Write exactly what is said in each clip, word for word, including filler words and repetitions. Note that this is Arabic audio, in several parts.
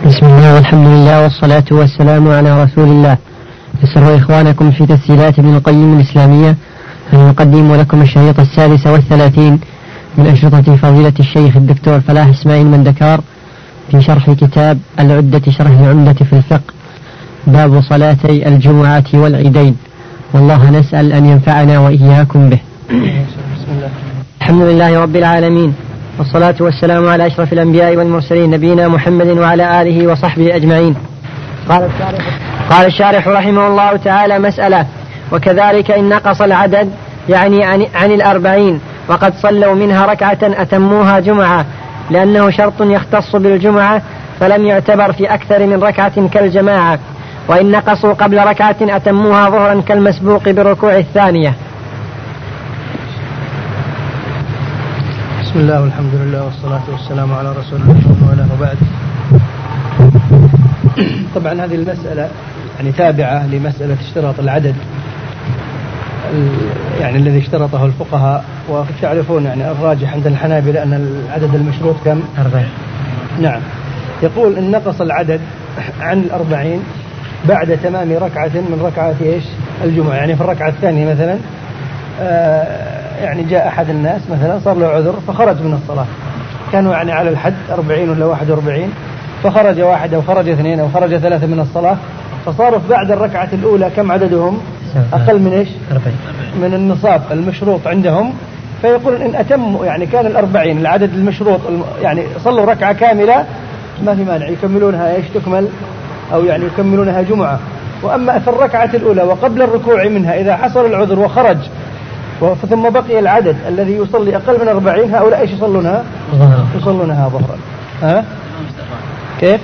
بسم الله والحمد لله والصلاة والسلام على رسول الله. يسر إخوانكم في تسجيلات ابن القيم الإسلامية أن نقدم لكم الشريط السادس والثلاثين من أشرطة فضيلة الشيخ الدكتور فلاح إسماعيل مندكار في شرح كتاب العدة شرح العمدة في الفقه، باب صلاتي الجمعة والعيدين، والله نسأل أن ينفعنا وإياكم به. بسم الله. الحمد لله رب العالمين، والصلاة والسلام على أشرف الأنبياء والمرسلين نبينا محمد وعلى آله وصحبه أجمعين. قال الشارح, قال الشارح رحمه الله تعالى: مسألة: وكذلك إن نقص العدد يعني عن, عن الأربعين وقد صلوا منها ركعة أتموها جمعة، لأنه شرط يختص بالجمعة فلم يعتبر في أكثر من ركعة كالجماعة، وإن نقصوا قبل ركعة أتموها ظهرا كالمسبوق بالركوع الثانية. بسم الله والحمد لله والصلاة والسلام على رسول الله وعلى وبعد. طبعا هذه المسألة يعني تابعة لمسألة اشتراط العدد يعني الذي اشترطه الفقهاء، وتعرفون يعني الراجح عند الحنابلة أن العدد المشروط كم؟ أربعين. نعم. يقول إن نقص العدد عن الأربعين بعد تمام ركعة من ركعات إيش؟ الجمعة. يعني في الركعة الثانية مثلا آه يعني جاء أحد الناس مثلا صار له عذر فخرج من الصلاة، كانوا يعني على الحد أربعين ولا واحد وأربعين، فخرج واحد أو خرج اثنين أو خرج ثلاثة من الصلاة، فصاروا بعد الركعة الأولى كم عددهم؟ أقل من إيش؟ من النصاب المشروط عندهم. فيقول إن أتموا يعني كان الأربعين العدد المشروط يعني صلوا ركعة كاملة ما في مانع يكملونها إيش؟ تكمل أو يعني يكملونها جمعة. وأما في الركعة الأولى وقبل الركوع منها إذا حصل العذر وخرج ثم بقي العدد الذي يصلي أقل من أربعين، هؤلاء إيش يصلونها؟ ظهرا. يصلونها ظهرا. ها؟ كيف؟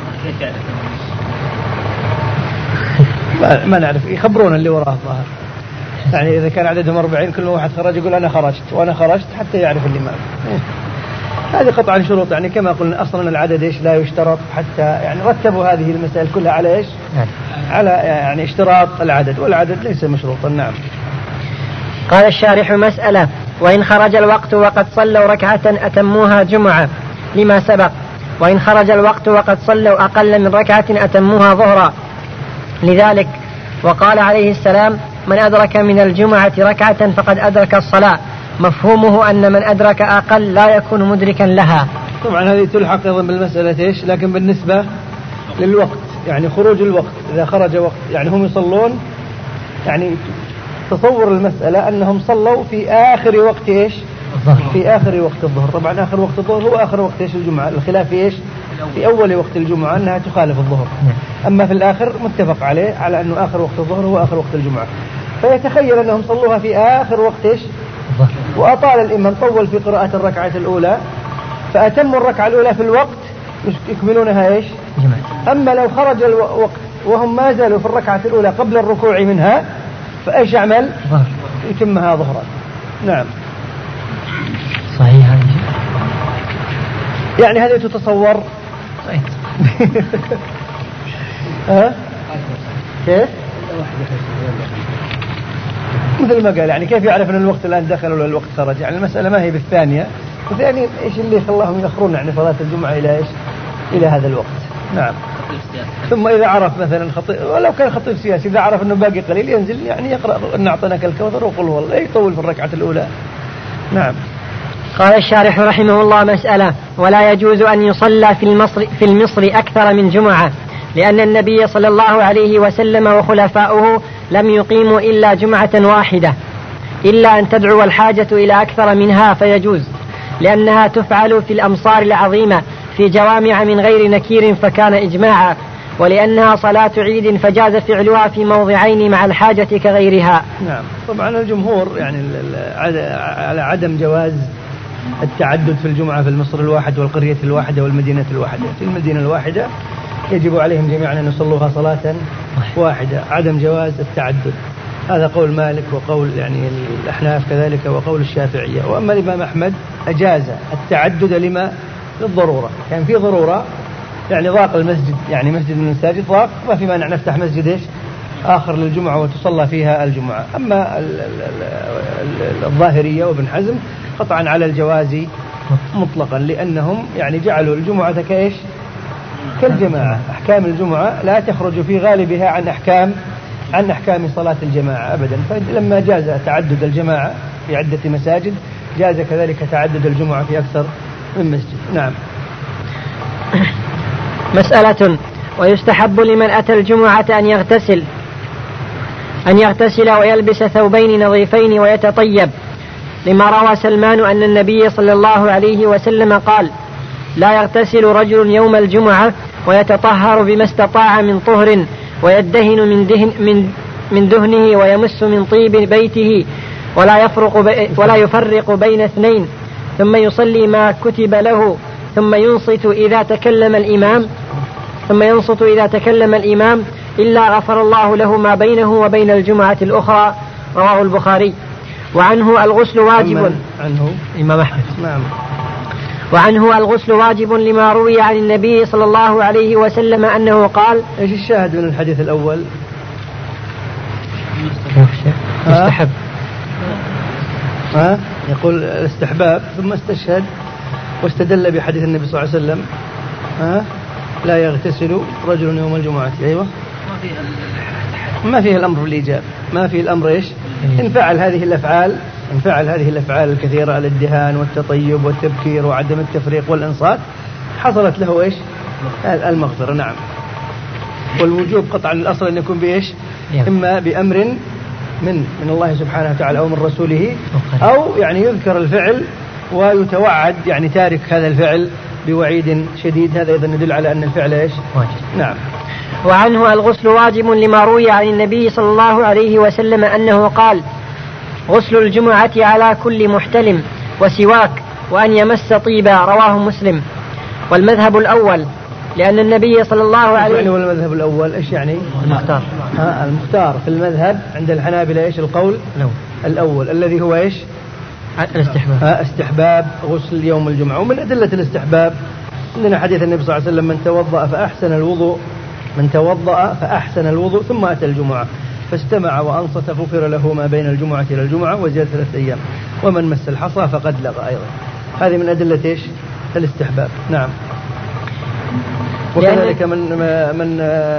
ما, ما نعرف، يخبرون اللي وراه الظاهر. يعني إذا كان عددهم أربعين كل واحد خرج يقول أنا خرجت وأنا خرجت حتى يعرف اللي ما. هذه قطعا شروط، يعني كما قلنا أصلا العدد إيش لا يشترط، حتى يعني رتبوا هذه المسائل كلها على إيش؟ على يعني اشتراط العدد، والعدد ليس مشروطا. نعم. قال الشارح: مسألة: وإن خرج الوقت وقد صلوا ركعة أتموها جمعة لما سبق، وإن خرج الوقت وقد صلوا أقل من ركعة أتموها ظهرا لذلك. وقال عليه السلام: من أدرك من الجمعة ركعة فقد أدرك الصلاة، مفهومه أن من أدرك أقل لا يكون مدركا لها. طبعا هذه تلحق أيضا بالمسألة إيش، لكن بالنسبة للوقت يعني خروج الوقت إذا خرج وقت يعني هم يصلون يعني تصور المسألة أنهم صلوا في آخر وقت إيش؟ الظهر. في آخر وقت الظهر. طبعا آخر وقت الظهر هو آخر وقت إيش؟ الجمعة. الخلاف في إيش؟ في أول وقت الجمعة أنها تخالف الظهر، أما في الآخر متفق عليه على أنه آخر وقت الظهر هو آخر وقت الجمعة. فيتخيل أنهم صلوها في آخر وقت إيش؟ الظهر. وأطال الإمام طول في قراءة الركعة الأولى فأتموا الركعة الأولى في الوقت يكملونها إيش؟ جمعة. أما لو خرج الوقت وهم ما زالوا في الركعة الأولى قبل الركوع منها فإيش يعمل؟ ظهر. يتمها ظهرا. نعم. صحيح. يعني هذه تتصور صحيح. ها؟ كيف؟ مثل ما قال يعني كيف يعرف أن الوقت الآن دخل ولا الوقت خرج؟ يعني المسألة ما هي بالثانية، وثاني إيش اللي خلاهم يأخرون يعني صلاة الجمعة إلى إيش؟ إلى هذا الوقت. نعم. ثم إذا عرف مثلا خطيب ولو كان خطيب سياسي إذا عرف أنه باقي قليل ينزل يعني يقرأ إن أعطيناك الكوثر وقل والله يطول في الركعة الأولى. نعم. قال الشارح رحمه الله: مسألة: ولا يجوز أن يصلى في المصر, في المصر أكثر من جمعة، لأن النبي صلى الله عليه وسلم وخلفاؤه لم يقيموا إلا جمعة واحدة، إلا أن تدعو الحاجة إلى أكثر منها فيجوز، لأنها تفعل في الأمصار العظيمة في جوامع من غير نكير فكان إجماعا، ولأنها صلاة عيد فجاز فعلها في موضعين مع الحاجة كغيرها. نعم. طبعا الجمهور يعني على عدم جواز التعدد في الجمعة في المصر الواحد والقرية الواحدة والمدينة الواحدة. في المدينة الواحدة يجب عليهم جميعا أن يصلوها صلاة واحدة، عدم جواز التعدد. هذا قول مالك وقول يعني الأحناف كذلك وقول الشافعية. وأما الإمام أحمد أجاز التعدد لما؟ للضرورة. كان في ضرورة يعني ضاق المسجد يعني مسجد من المساجد ضاق ما في مانع نفتح مسجد إيش؟ آخر للجمعة وتصلى فيها الجمعة. أما الظاهرية وابن حزم قطعا على الجواز مطلقا، لأنهم يعني جعلوا الجمعة كإيش؟ كالجماعة. أحكام الجمعة لا تخرج في غالبها عن أحكام عن أحكام صلاة الجماعة أبدا. فلما جاز تعدد الجماعة في عدة مساجد جاز كذلك تعدد الجمعة في أكثر من مسجد. نعم. مسألة: ويستحب لمن أتى الجمعة أن يغتسل أن يغتسل ويلبس ثوبين نظيفين ويتطيب، لما روى سلمان أن النبي صلى الله عليه وسلم قال: لا يغتسل رجل يوم الجمعة ويتطهر بما استطاع من طهر ويدهن من, دهن من, من دهنه ويمس من طيب بيته ولا يفرق, بي ولا يفرق بين اثنين، ثم يصلي ما كتب له، ثم ينصت إذا تكلم الإمام ثم ينصت إذا تكلم الإمام إلا غفر الله له ما بينه وبين الجمعة الأخرى. رواه البخاري. وعنه الغسل واجب عنه إمام أحمد. نعم. وعنه الغسل واجب لما روي عن النبي صلى الله عليه وسلم أنه قال. إيش الشاهد من الحديث الأول؟ يستحب. ها يقول الاستحباب، ثم استشهد واستدل بحديث النبي صلى الله عليه وسلم: ها لا يغتسل رجل يوم الجمعة. أيوة، ما فيه الأمر بالإيجاب، ما فيه الأمر إيش؟ إن فعل هذه الأفعال إن فعل هذه الأفعال الكثيرة، الادهان والتطيب والتبكير وعدم التفريق والإنصات، حصلت له إيش؟ المغفرة. نعم. والوجوب قطعا الأصل أن يكون بإيش؟ إما بأمر من من الله سبحانه وتعالى أو من رسوله، أو يعني يذكر الفعل ويتوعد يعني تارك هذا الفعل بوعيد شديد. هذا إذن يدل على أن الفعل إيش؟ واجب. نعم. وعنه الغسل واجب لما روي عن النبي صلى الله عليه وسلم أنه قال: غسل الجمعة على كل محتلم وسواك وأن يمس طيبا. رواه مسلم. والمذهب الأول لأن النبي صلى الله عليه وسلم. والمذهب الأول إيش يعني؟ المختار. ها المختار في المذهب عند الحنابلة إيش القول؟ الأول, الأول الذي هو إيش؟ الاستحباب. ها استحباب غسل يوم الجمعة. ومن أدلة الاستحباب عندنا حديث النبي صلى الله عليه وسلم: من توضأ فأحسن الوضوء من توضأ فأحسن الوضوء ثم أتى الجمعة فاستمع وأنصت غفر له ما بين الجمعة إلى الجمعة وزيادة ثلاثة أيام، ومن مس الحصى فقد لغى. أيضا هذه من أدلة إيش؟ الاستحباب. نعم. وكذلك من من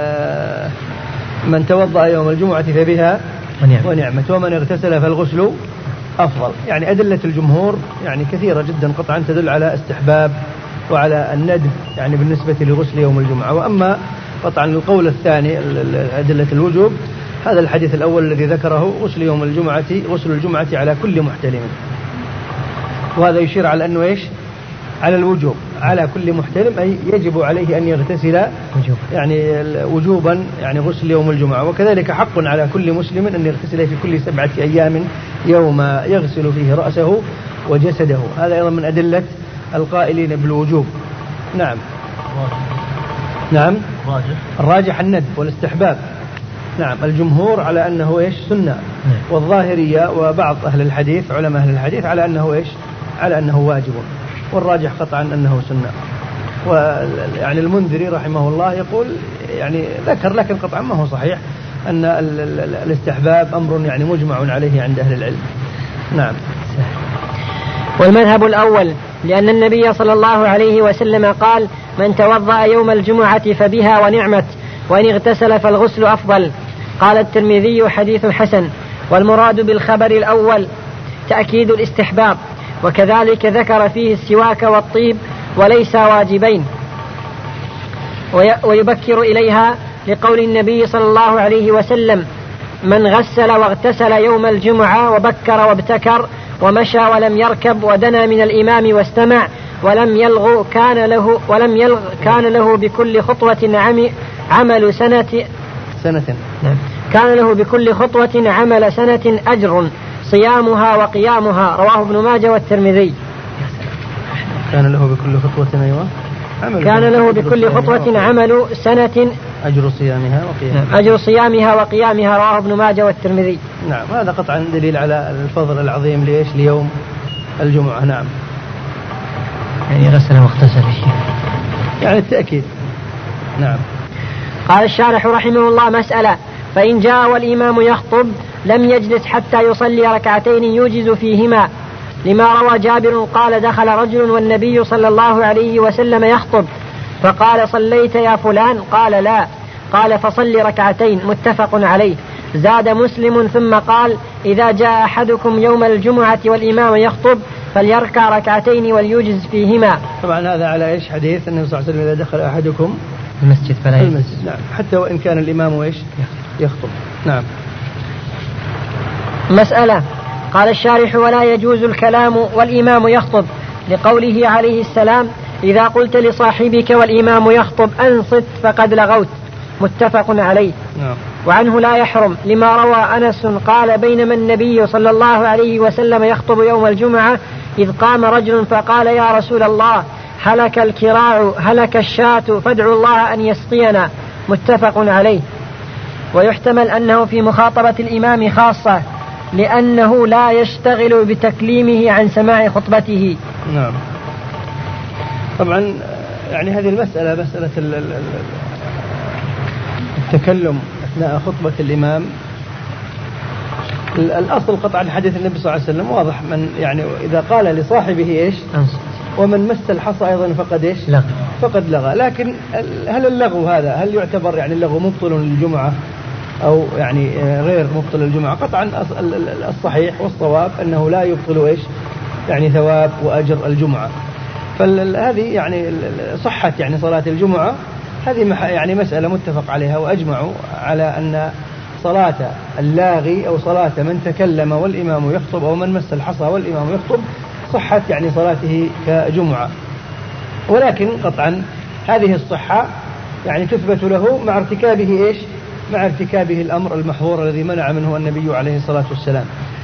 من توضأ يوم الجمعة فبها ونعمت، ومن اغتسل فالغسل أفضل. يعني أدلة الجمهور يعني كثيرة جدا قطعا تدل على استحباب وعلى الندب يعني بالنسبة لغسل يوم الجمعة. وأما قطعا القول الثاني أدلة الوجوب، هذا الحديث الأول الذي ذكره: غسل يوم الجمعة غسل الجمعة على كل محتلم. وهذا يشير على أنه إيش؟ على الوجوب، على كل محتلم، أي يجب عليه أن يغتسل وجوب. يعني وجوبا يعني غسل يوم الجمعة. وكذلك حق على كل مسلم أن يغتسل في كل سبعة أيام يوم يغسل فيه رأسه وجسده. هذا أيضا من أدلة القائلين بالوجوب. نعم. نعم. الراجح الندب والاستحباب. نعم. الجمهور على أنه إيش؟ سنة. والظاهرية وبعض أهل الحديث علماء أهل الحديث على أنه إيش؟ على أنه واجب. والراجح قطعا أنه سنة. ويعني المنذري رحمه الله يقول يعني ذكر لكن قطعا ما هو صحيح أن الاستحباب أمر يعني مجمع عليه عند أهل العلم. نعم. والمذهب الأول لأن النبي صلى الله عليه وسلم قال: من توضأ يوم الجمعة فبها ونعمت، وإن اغتسل فالغسل أفضل. قال الترمذي: حديث حسن. والمراد بالخبر الأول تأكيد الاستحباب، وكذلك ذكر فيه السواك والطيب وليس واجبين، ويبكر إليها لقول النبي صلى الله عليه وسلم: من غسل واغتسل يوم الجمعة وبكر وابتكر ومشى ولم يركب ودنا من الإمام واستمع ولم يلغ كان له ولم يلغ كان له بكل خطوة عمل سنة سنة كان له بكل خطوة عمل سنة أجر صيامها وقيامها. رواه ابن ماجه والترمذي. كان له بكل خطوة أيوة كان له بكل خطوة عمل سنة أجر صيامها وقيامها أجر صيامها وقيامها. رواه ابن ماجه والترمذي. نعم. هذا قطعا دليل على الفضل العظيم ليش ليوم الجمعة. نعم. يعني غسل واغتسل يعني التأكيد. نعم. قال الشارح رحمه الله: مسألة: فإن جاء والإمام يخطب لم يجلس حتى يصلي ركعتين يوجز فيهما، لما روى جابر قال: دخل رجل والنبي صلى الله عليه وسلم يخطب فقال صليت يا فلان؟ قال لا. قال فصل ركعتين. متفق عليه. زاد مسلم ثم قال إذا جاء أحدكم يوم الجمعة والإمام يخطب فليركع ركعتين وليجز فيهما. طبعا هذا على إيش حديث النبي صلى الله عليه وسلم إذا دخل أحدكم المسجد فلا المسجد. نعم، حتى وإن كان الإمام إيش يخطب. نعم. مسألة. قال الشارح ولا يجوز الكلام والإمام يخطب لقوله عليه السلام إذا قلت لصاحبك والإمام يخطب أنصت فقد لغوت. متفق عليه. نعم. وعنه لا يحرم لما روى أنس قال بينما النبي صلى الله عليه وسلم يخطب يوم الجمعة إذ قام رجل فقال يا رسول الله هلك الكراع هلك الشاة فادعوا الله أن يسقينا. متفق عليه. ويحتمل أنه في مخاطبة الإمام خاصة لأنه لا يشتغل بتكليمه عن سماع خطبته. نعم. طبعا يعني هذه المسألة مسألة التكلم أثناء خطبة الإمام الأصل قطعا حديث النبي صلى الله عليه وسلم واضح، من يعني إذا قال لصاحبه إيش ومن مس الحصى أيضا فقد إيش لغ. فقد لغى. لكن هل اللغو هذا هل يعتبر يعني اللغو مبطل للجمعة أو يعني غير مبطل للجمعة؟ قطعا الصحيح والصواب أنه لا يبطل إيش يعني ثواب وأجر الجمعة. فهذه يعني صحة يعني صلاة الجمعة هذه يعني مسألة متفق عليها، وأجمعوا على أن صلاة اللاغي أو صلاة من تكلم والإمام يخطب أو من مس الحصى والإمام يخطب صحة يعني صلاته كجمعة. ولكن قطعا هذه الصحة يعني تثبت له مع ارتكابه إيش مع ارتكابه الأمر المحظور الذي منع منه النبي عليه الصلاة والسلام.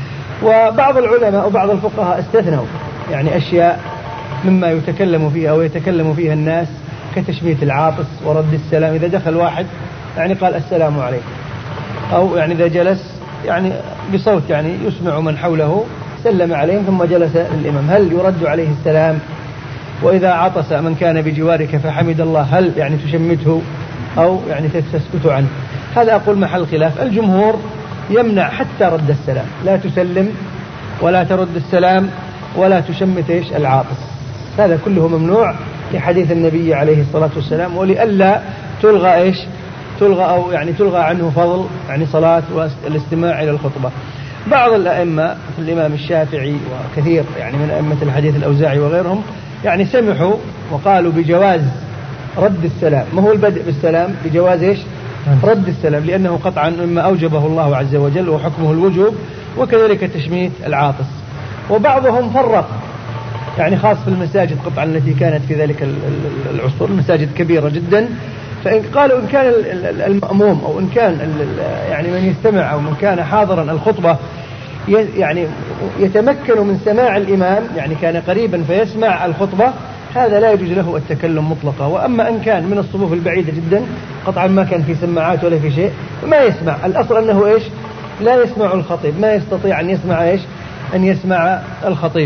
وبعض العلماء وبعض الفقهاء استثنوا يعني أشياء مما يتكلم فيها أو يتكلم فيها الناس كتشميت العاطس ورد السلام. إذا دخل واحد يعني قال السلام عليكم، أو يعني إذا جلس يعني بصوت يعني يسمع من حوله سلم عليهم ثم جلس الإمام، هل يرد عليه السلام؟ وإذا عطس من كان بجوارك فحمد الله هل يعني تشمته أو يعني تسكت عنه؟ هذا أقول محل خلاف. الجمهور يمنع حتى رد السلام، لا تسلم ولا ترد السلام ولا تشمت إيش العاطس، هذا كله ممنوع لحديث النبي عليه الصلاة والسلام، ولئلا تلغى إيش تلغى أو يعني تلغى عنه فضل يعني صلاة والاستماع إلى الخطبة. بعض الأئمة الإمام الشافعي وكثير يعني من أئمة الحديث الأوزاعي وغيرهم يعني سمحوا وقالوا بجواز رد السلام، ما هو البدء بالسلام، بجواز إيش رد السلام، لأنه قطعا مما أوجبه الله عز وجل وحكمه الوجوب، وكذلك تشميت العاطس. وبعضهم فرق يعني خاص في المساجد قطعا التي كانت في ذلك العصر، المساجد كبيرة جدا، فإن قالوا إن كان المأموم أو إن كان يعني من يستمع أو من كان حاضرا الخطبة يعني يتمكن من سماع الإمام يعني كان قريبا فيسمع الخطبة، هذا لا يجوز له التكلم مطلقا. وأما أن كان من الصفوف البعيدة جدا قطعا ما كان في سماعات ولا في شيء ما يسمع، الأصل أنه إيش لا يسمع الخطيب، ما يستطيع أن يسمع إيش أن يسمع الخطيب،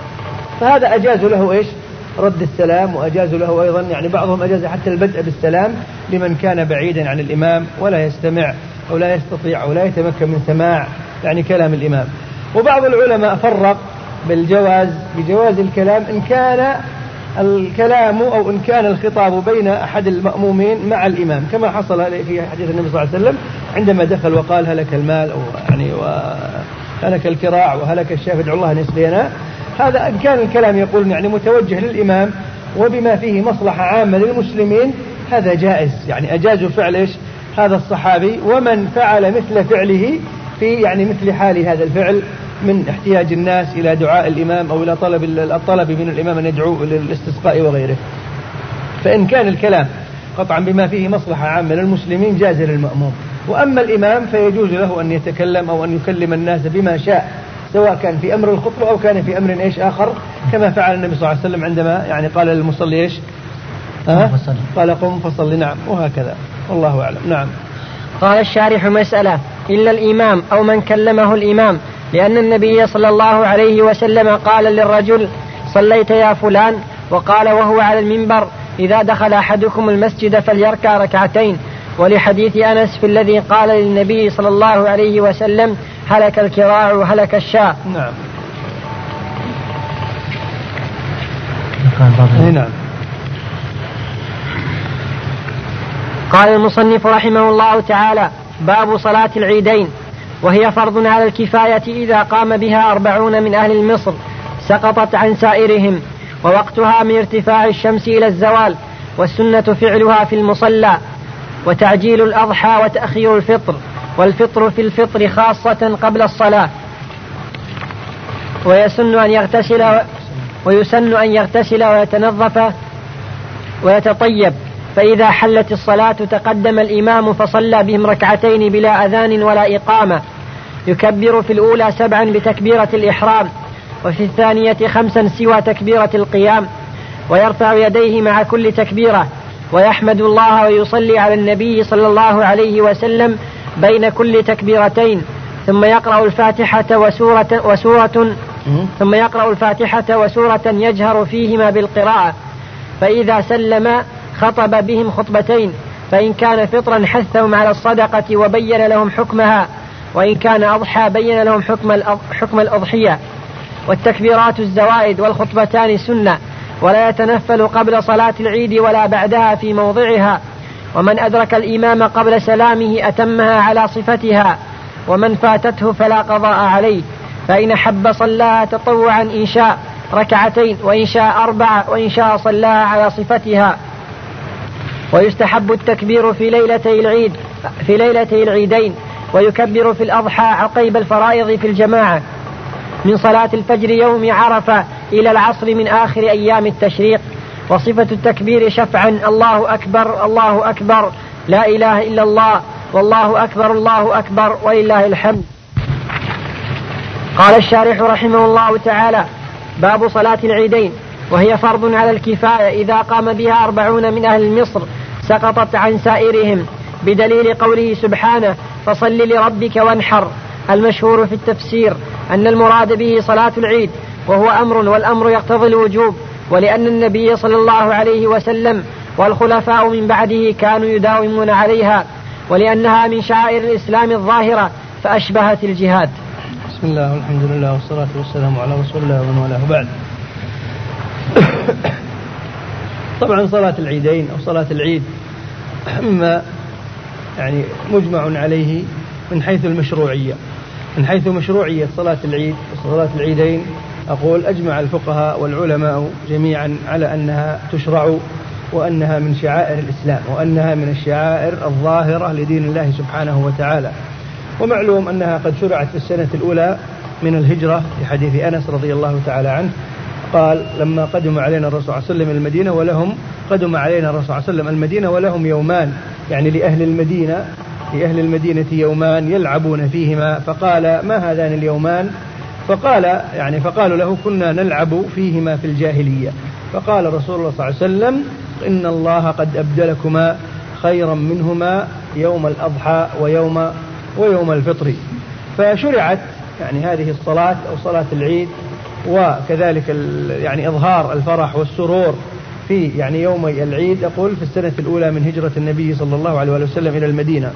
فهذا أجاز له إيش رد السلام، وأجاز له أيضا يعني بعضهم أجاز حتى البدء بالسلام لمن كان بعيدا عن الإمام ولا يستمع أو لا يستطيع أو لا يتمكن من سماع يعني كلام الإمام. وبعض العلماء فرق بالجواز بجواز الكلام إن كان الكلام أو إن كان الخطاب بين أحد المأمومين مع الإمام، كما حصل في حديث النبي صلى الله عليه وسلم عندما دخل وقال هلك المال أو يعني وهلك الكراع وهلك الشاة فادعوا الله أن يسقينا. هذا إن كان الكلام يقول يعني متوجه للإمام وبما فيه مصلحة عامة للمسلمين هذا جائز، يعني أجازوا فعل إيش هذا الصحابي، ومن فعل مثل فعله في يعني مثل حال هذا الفعل من احتياج الناس إلى دعاء الإمام أو إلى طلب الطلب من الإمام أن يدعو للاستسقاء وغيره. فإن كان الكلام قطعا بما فيه مصلحة عامة للمسلمين جاز للمأموم، وأما الإمام فيجوز له أن يتكلم أو أن يكلم الناس بما شاء سواء كان في أمر الخطبة أو كان في أمر إيش آخر، كما فعل النبي صلى الله عليه وسلم عندما يعني قال للمصلي إيش أه؟ قال قم فصل، نعم، وهكذا والله أعلم. نعم. قال الشارح مسألة إلا الإمام أو من كلمه الإمام، لأن النبي صلى الله عليه وسلم قال للرجل صليت يا فلان، وقال وهو على المنبر إذا دخل أحدكم المسجد فليركع ركعتين، ولحديث أنس في الذي قال للنبي صلى الله عليه وسلم هلك الكراع وهلك الشاة. نعم. قال نعم. قال المصنف رحمه الله تعالى: باب صلاة العيدين، وهي فرض على الكفاية إذا قام بها أربعون من أهل مصر سقطت عن سائرهم، ووقتها من ارتفاع الشمس إلى الزوال، والسنة فعلها في المصلى، وتعجيل الأضحى وتأخير الفطر، والفطر في الفطر خاصة قبل الصلاة. ويسن أن يغتسل ويسن أن يغتسل ويتنظف ويتطيب، فإذا حلت الصلاة تقدم الإمام فصلى بهم ركعتين بلا أذان ولا إقامة، يكبر في الأولى سبعا بتكبيرة الإحرام، وفي الثانية خمسا سوى تكبيرة القيام، ويرفع يديه مع كل تكبيرة، ويحمد الله ويصلي على النبي صلى الله عليه وسلم بين كل تكبيرتين، ثم يقرأ الفاتحة وسورة, وسورة ثم يقرأ الفاتحة وسورة يجهر فيهما بالقراءة، فإذا سلم خطب بهم خطبتين، فإن كان فطرا حثهم على الصدقة وبين لهم حكمها، وإن كان أضحى بين لهم حكم, حكم الأضحية. والتكبيرات الزوائد والخطبتان سنة، ولا يتنفل قبل صلاة العيد ولا بعدها في موضعها، ومن أدرك الإمام قبل سلامه أتمها على صفتها، ومن فاتته فلا قضاء عليه، فإن حب صلاها تطوعا إن شاء ركعتين، وإن شاء أربعة، وإن شاء صلاها على صفتها. ويستحب التكبير في ليلتي العيد في ليلتي العيدين، ويكبر في الأضحى عقيب الفرائض في الجماعة من صلاة الفجر يوم عرفة إلى العصر من آخر أيام التشريق. وصفة التكبير شفعا: الله أكبر الله أكبر لا إله إلا الله والله أكبر الله أكبر ولله الحمد. قال الشارح رحمه الله تعالى: باب صلاة العيدين، وهي فرض على الكفاية إذا قام بها أربعون من أهل مصر سقطت عن سائرهم، بدليل قوله سبحانه: فصل لربك وانحر. المشهور في التفسير أن المراد به صلاة العيد، وهو أمر، والأمر يقتضي الوجوب، ولأن النبي صلى الله عليه وسلم والخلفاء من بعده كانوا يداومون عليها، ولأنها من شعائر الإسلام الظاهرة فأشبهت الجهاد. بسم الله والحمد لله والصلاة والسلام على رسول الله ومن والاه، بعد. طبعا صلاة العيدين أو صلاة العيد أما يعني مجمع عليه من حيث المشروعية. من حيث مشروعية صلاة العيد وصلاة العيدين أقول أجمع الفقهاء والعلماء جميعا على أنها تشرع، وأنها من شعائر الإسلام، وأنها من الشعائر الظاهرة لدين الله سبحانه وتعالى. ومعلوم أنها قد شرعت في السنة الأولى من الهجرة، في حديث أنس رضي الله تعالى عنه قال: لما قدم علينا الرسول صلى الله عليه وسلم المدينة ولهم قدم علينا الرسول صلى الله عليه وسلم المدينة ولهم يومان، يعني لأهل المدينة لأهل المدينة يومان يلعبون فيهما، فقال: ما هذان اليومان؟ فقال يعني فقالوا له: كنا نلعب فيهما في الجاهلية. فقال رسول الله صلى الله عليه وسلم: إن الله قد أبدلكما خيرا منهما يوم الأضحى ويوم ويوم الفطر. فشرعت يعني هذه الصلاة أو صلاة العيد، وكذلك يعني إظهار الفرح والسرور في يعني يوم العيد أقول في السنة الأولى من هجرة النبي صلى الله عليه وسلم إلى المدينة.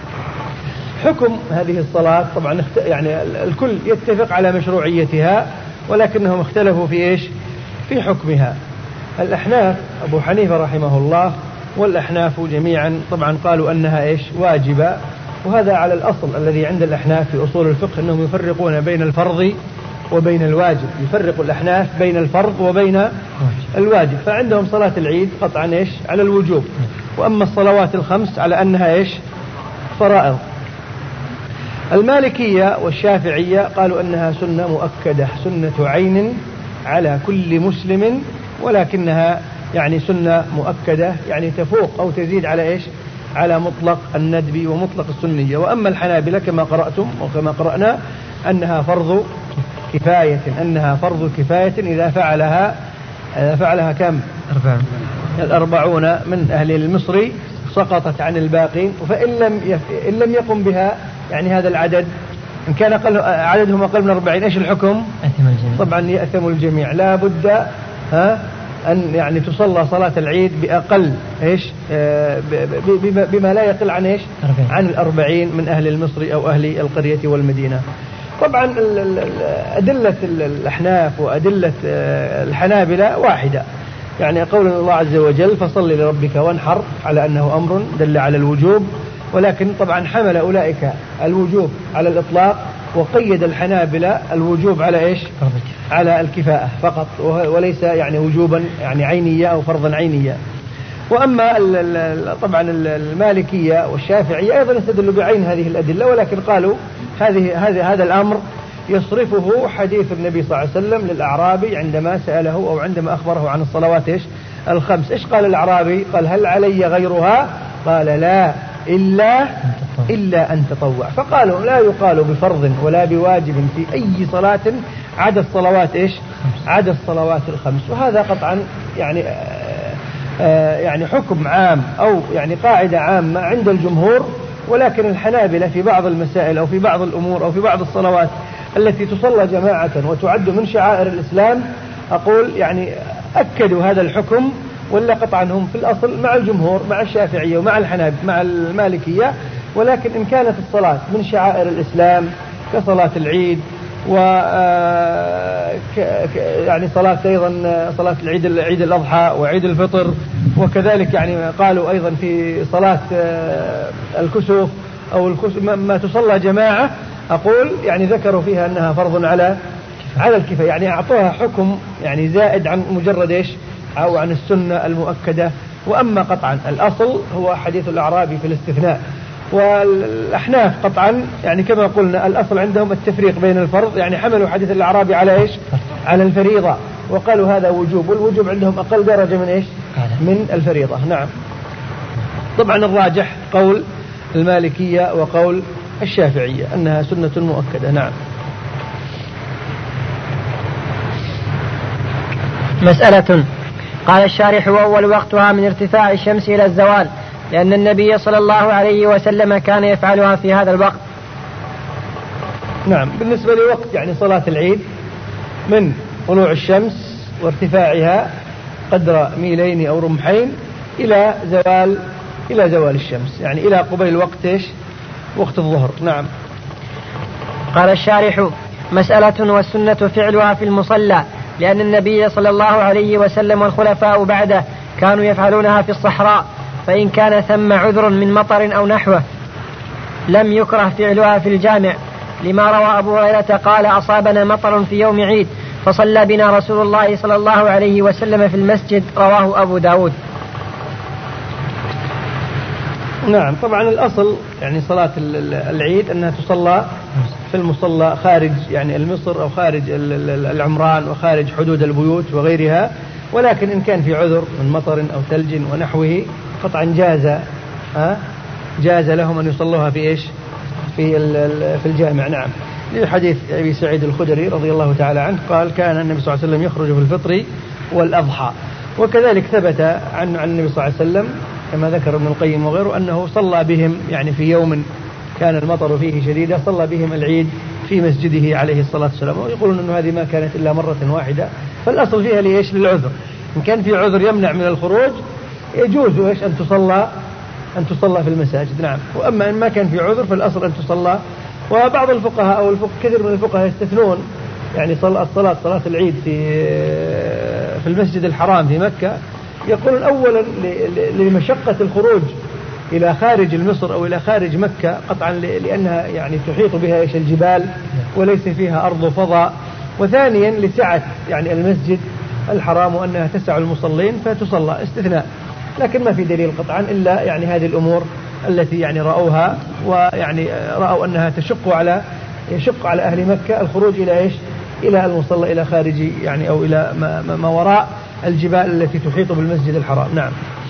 حكم هذه الصلاة طبعا يعني الكل يتفق على مشروعيتها، ولكنهم اختلفوا في إيش؟ في حكمها. الأحناف أبو حنيفة رحمه الله والأحناف جميعا طبعا قالوا أنها إيش؟ واجبة، وهذا على الأصل الذي عند الأحناف في أصول الفقه أنهم يفرقون بين الفرض وبين الواجب، يفرق الأحناف بين الفرض وبين الواجب. فعندهم صلاة العيد قطعا إيش؟ على الوجوب، وأما الصلوات الخمس على أنها إيش؟ فرائض. المالكية والشافعية قالوا أنها سنة مؤكدة، سنة عين على كل مسلم، ولكنها يعني سنة مؤكدة يعني تفوق أو تزيد على إيش؟ على مطلق الندب ومطلق السنية. وأما الحنابلة كما قرأتم وكما قرأنا أنها فرض كفاية، أنها فرض كفاية إذا فعلها إذا فعلها كم؟ أربعون الأربعون من أهل المصر سقطت عن الباقين. فإن لم يف... إن لم يقم بها يعني هذا العدد، إن كان أقل عددهم أقل من أربعين، إيش الحكم؟ طبعا يأثم الجميع. لا بد ها أن يعني تصلى صلاة العيد بأقل إيش آه بما, بما لا يقل عن إيش؟ عن الأربعين من أهل المصر أو أهل القرية والمدينة. طبعا أدلة الأحناف وأدلة الحنابلة واحدة، يعني قول الله عز وجل فصل لربك وانحر على أنه أمر دل على الوجوب، ولكن طبعا حمل أولئك الوجوب على الإطلاق، وقيد الحنابلة الوجوب على إيش؟ على الكفاءة فقط، وليس يعني وجوبا يعني عينية أو فرضا عينية. وأما طبعا المالكية والشافعية أيضا استدلوا بعين هذه الأدلة، ولكن قالوا هذه هذا هذا الأمر يصرفه حديث النبي صلى الله عليه وسلم للأعرابي عندما سأله أو عندما أخبره عن الصلوات إيش الخمس. إيش قال الأعرابي؟ قال هل علي غيرها؟ قال لا إلا إلا أن تطوع. فقالوا لا يقال بفرض ولا بواجب في أي صلاة عدا الصلوات إيش عدا الصلوات الخمس. وهذا قطعا يعني آه يعني حكم عام أو يعني قاعدة عامة عند الجمهور، ولكن الحنابلة في بعض المسائل أو في بعض الأمور أو في بعض الصلوات التي تصلى جماعة وتعد من شعائر الإسلام أقول يعني أكدوا هذا الحكم، ولا قطعا هم في الأصل مع الجمهور مع الشافعية ومع الحنابلة مع المالكية. ولكن إن كانت الصلاة من شعائر الإسلام كصلاة العيد و يعني صلاة أيضا صلاة العيد العيد الأضحى وعيد الفطر، وكذلك يعني قالوا أيضا في صلاة الكسوف أو الكسوف ما تصلى جماعة أقول يعني ذكروا فيها أنها فرض على على الكفاية، يعني أعطوها حكم يعني زائد عن مجرد إيش أو عن السنة المؤكدة. وأما قطعا الأصل هو حديث الأعرابي في الاستثناء، والأحناف قطعا يعني كما قلنا الأصل عندهم التفريق بين الفرض، يعني حملوا حديث الأعرابي على إيش على الفريضة وقالوا هذا وجوب، والوجوب عندهم أقل درجة من إيش من الفريضة. نعم. طبعا الراجح قول المالكية وقول الشافعية أنها سنة مؤكدة. نعم. مسألة. قال الشارح وأول وقتها من ارتفاع الشمس إلى الزوال، لأن النبي صلى الله عليه وسلم كان يفعلها في هذا الوقت. نعم. بالنسبة لوقت يعني صلاة العيد من طلوع الشمس وارتفاعها قدر ميلين أو رمحين إلى زوال إلى زوال الشمس، يعني إلى قبيل وقت إيش وقت الظهر. نعم. قال الشارح مسألة والسنة فعلها في المصلى، لأن النبي صلى الله عليه وسلم والخلفاء بعده كانوا يفعلونها في الصحراء، فإن كان ثم عذر من مطر أو نحوه لم يكره فعلها في الجامع، لما روى أبو هريرة قال أصابنا مطر في يوم عيد فصلى بنا رسول الله صلى الله عليه وسلم في المسجد، رواه أبو داود. نعم. طبعا الأصل يعني صلاة العيد أنها تصلى في المصلى خارج يعني المصر أو خارج العمران وخارج حدود البيوت وغيرها، ولكن إن كان في عذر من مطر أو ثلج ونحوه قطعا جاز ها جاز لهم أن يصلوها في إيش في في الجامع. نعم. لحديث أبي سعيد الخدري رضي الله تعالى عنه قال كان النبي صلى الله عليه وسلم يخرج في الفطر والأضحى، وكذلك ثبت عن عن النبي صلى الله عليه وسلم كما ذكر ابن القيم وغيره أنه صلى بهم يعني في يوم كان المطر فيه شديدا صلى بهم العيد في مسجده عليه الصلاة والسلام، ويقولون أن هذه ما كانت إلا مرة واحدة. فالأصل فيها ليش للعذر، إن كان في عذر يمنع من الخروج يجوز إيش أن تصلى أن تصلى في المساجد. نعم. وأما إن ما كان في عذر فالأصل أن تصلى. وبعض الفقهاء أو الفقه كثير من الفقهاء يستثنون يعني صلاة الصلاة صلاة العيد في في المسجد الحرام في مكة، يقولون أولا لمشقة الخروج إلى خارج المصر أو إلى خارج مكة قطعا لأنها يعني تحيط بها إيش الجبال وليس فيها أرض فضاء، وثانيا لسعة يعني المسجد الحرام وأنها تسع المصلين فتصلى استثناء. لكن ما في دليل قطعا إلا يعني هذه الأمور التي يعني رأوها ويعني رأوا أنها تشق على يشق على أهل مكة الخروج إلى إيش إلى المصلى إلى خارج يعني أو إلى ما, ما وراء الجبال التي تحيط بالمسجد الحرام. نعم.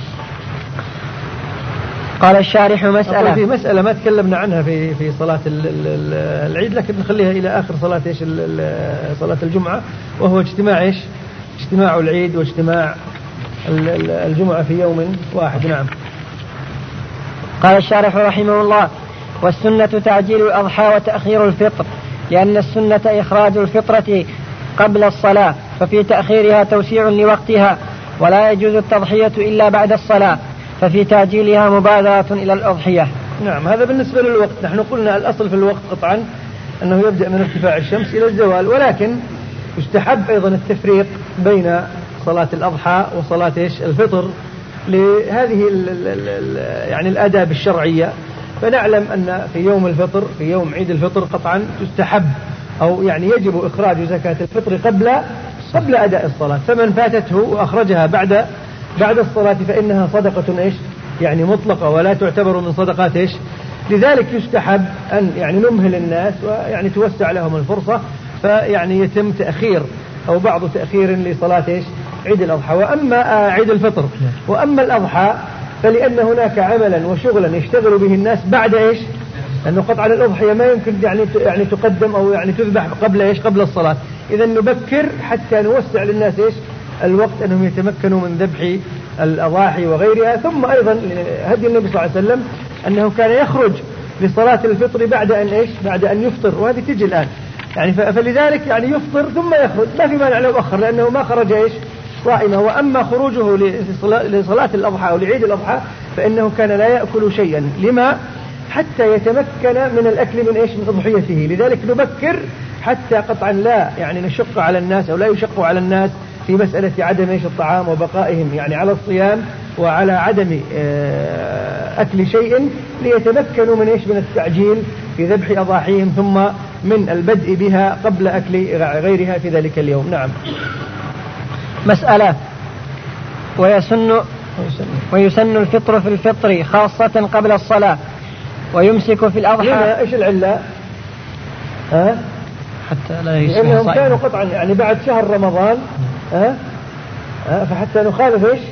قال الشارح مسألة في مسألة ما تكلمنا عنها في في صلاة العيد، لكن نخليها إلى آخر صلاة إيش صلاة الجمعة، وهو اجتماع إيش اجتماع العيد واجتماع الجمعة في يوم واحد. نعم. قال الشارح رحمه الله والسنة تعجيل الأضحى وتأخير الفطر، لأن السنة إخراج الفطرة قبل الصلاة، ففي تأخيرها توسيع لوقتها، ولا يجوز التضحية إلا بعد الصلاة، ففي تعجيلها مبادرة إلى الأضحية. نعم. هذا بالنسبة للوقت. نحن قلنا الأصل في الوقت قطعا أنه يبدأ من ارتفاع الشمس إلى الزوال، ولكن يستحب أيضا التفريق بين صلاة الأضحى وصلاة إيش الفطر لهذه ال ال ال يعني الآداب الشرعية. فنعلم أن في يوم الفطر في يوم عيد الفطر قطعا تستحب أو يعني يجب إخراج زكاة الفطر قبل قبل أداء الصلاة، فمن فاتته وأخرجها بعد بعد الصلاة فإنها صدقة إيش يعني مطلقة ولا تعتبر من صدقات إيش. لذلك يستحب أن يعني نمهل الناس ويعني توسع لهم الفرصة، فيعني يتم تأخير أو بعض تأخير لصلاة إيش عيد الأضحى. وأما عيد الفطر وأما الأضحى فلأن هناك عملا وشغلا يشتغل به الناس بعد إيش، لأنه قطعا الأضحية ما يمكن يعني يعني تقدم أو يعني تذبح قبل إيش قبل الصلاة. إذا نبكر حتى نوسع للناس إيش الوقت أنهم يتمكنوا من ذبح الأضاحي وغيرها. ثم أيضا هدي النبي صلى الله عليه وسلم أنه كان يخرج لصلاة الفطر بعد أن إيش بعد أن يفطر، وهذه تجي الآن يعني فلذلك يعني يفطر ثم يخرج، ما في مانع لو أخر لأنه ما خرج إيش صائمة. وأما خروجه لصلاة الأضحى أو لعيد الأضحى فإنه كان لا يأكل شيئا، لما حتى يتمكن من الأكل من إيش من أضحيته. لذلك نبكر حتى قطعا لا يعني نشق على الناس أو لا يشق على الناس في مسألة عدم إيش الطعام وبقائهم يعني على الصيام وعلى عدم أكل شيء، ليتمكنوا من إيش من التعجيل في ذبح أضاحيهم ثم من البدء بها قبل أكل غيرها في ذلك اليوم. نعم. مسألة ويسن ويسن الفطر في الفطر خاصة قبل الصلاة، ويمسك في الأضحى. إيش العلة؟ ها؟ حتى لا يصبح لأنهم صائم. كانوا قطعا يعني بعد شهر رمضان ها؟ ها؟ فحتى نخالف إيش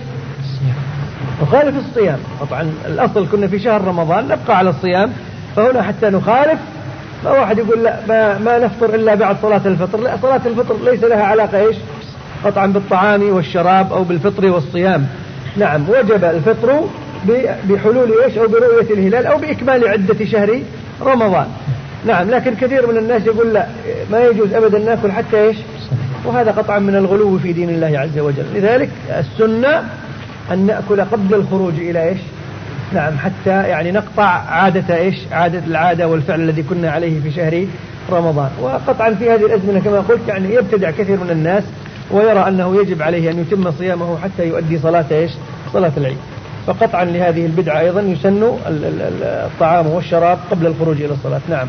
نخالف الصيام. طبعا الأصل كنا في شهر رمضان نبقى على الصيام، فهنا حتى نخالف. ما واحد يقول لا ما, ما نفطر إلا بعد صلاة الفطر، لا، صلاة الفطر ليس لها علاقة إيش قطعا بالطعام والشراب أو بالفطر والصيام. نعم، وجب الفطر بحلول إيش أو برؤية الهلال أو بإكمال عدة شهر رمضان. نعم، لكن كثير من الناس يقول لا ما يجوز أبدا نأكل حتى إيش، وهذا قطعا من الغلو في دين الله عز وجل. لذلك السنة أن نأكل قبل الخروج إلى إيش نعم حتى يعني نقطع عادة إيش عادة العادة والفعل الذي كنا عليه في شهر رمضان. وقطعا في هذه الأزمنة كما قلت يعني يبتدع كثير من الناس ويرى أنه يجب عليه أن يتم صيامه حتى يؤدي صلاة إيش صلاة العيد. فقطعا لهذه البدعة أيضا يسن الطعام والشراب قبل الخروج إلى الصلاة. نعم.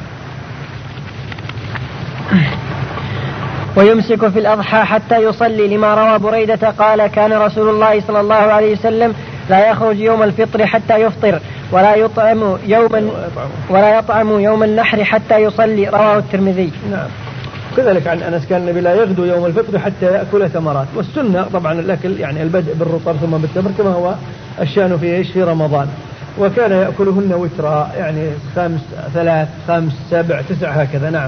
ويمسك في الأضحى حتى يصلي، لما روى بريدة قال كان رسول الله صلى الله عليه وسلم لا يخرج يوم الفطر حتى يفطر ولا يطعم يوم ولا يطعم يوم النحر حتى يصلي، رواه الترمذي. نعم. كذلك عن أنس كان النبي لا يغدو يوم الفطر حتى يأكل ثمرات. والسنة طبعا الأكل يعني البدء بالرطب ثم بالتمر كما هو الشأن في إيش في رمضان. وكان يأكلهن وترا يعني خمس ثلاث خمس سبع تسع هكذا. نعم.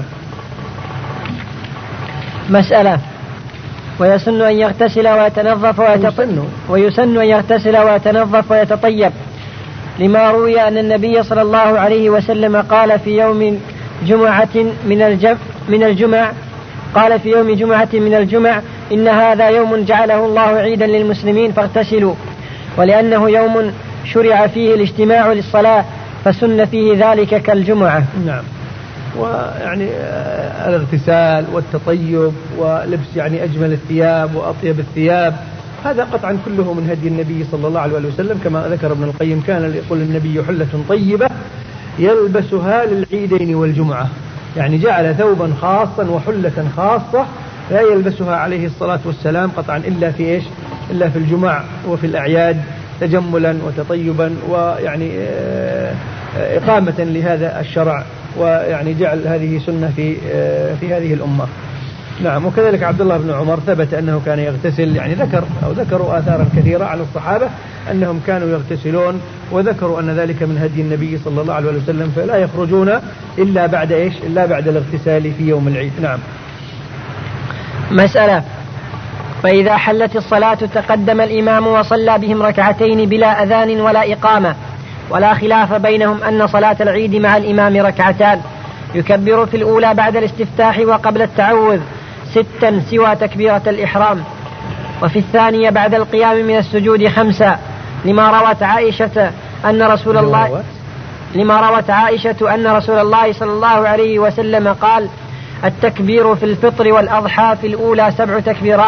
مسألة ويسن أن يغتسل ويتنظف ويتطيب ويسن أن يغتسل ويتنظف ويتطيب، لما روي أن النبي صلى الله عليه وسلم قال في يوم جمعة من الجمع من الجمع قال في يوم جمعة من الجمع إن هذا يوم جعله الله عيدا للمسلمين فاغتسلوا، ولأنه يوم شرع فيه الاجتماع للصلاة فسن فيه ذلك كالجمعة. نعم. ويعني الاغتسال والتطيب ولبس يعني أجمل الثياب وأطيب الثياب هذا قطعا كله من هدي النبي صلى الله عليه وسلم. كما ذكر ابن القيم كان يقول النبي حلة طيبة يلبسها للعيدين والجمعة، يعني جعل ثوبا خاصا وحلة خاصة لا يلبسها عليه الصلاة والسلام قطعا إلا في إيش إلا في الجمع وفي الأعياد تجملا وتطيبا ويعني إقامة لهذا الشرع، ويعني جعل هذه سنة في في هذه الأمة. نعم. وكذلك عبد الله بن عمر ثبت أنه كان يغتسل، يعني ذكر أو ذكروا آثارا كثيرة عن الصحابة أنهم كانوا يغتسلون، وذكروا أن ذلك من هدي النبي صلى الله عليه وسلم، فلا يخرجون إلا بعد إيش إلا بعد الاغتسال في يوم العيد. نعم. مسألة فإذا حلت الصلاة تقدم الإمام وصلى بهم ركعتين بلا أذان ولا إقامة، ولا خلاف بينهم أن صلاة العيد مع الإمام ركعتان، يكبر في الأولى بعد الاستفتاح وقبل التعوذ ستا سوى تكبيرة الإحرام، وفي الثانية بعد القيام من السجود خمسة، لما روت عائشة أن رسول الله لما روت عائشة أن رسول الله صلى الله عليه وسلم قال التكبير في الفطر والأضحى في الأولى سبع تكبيرات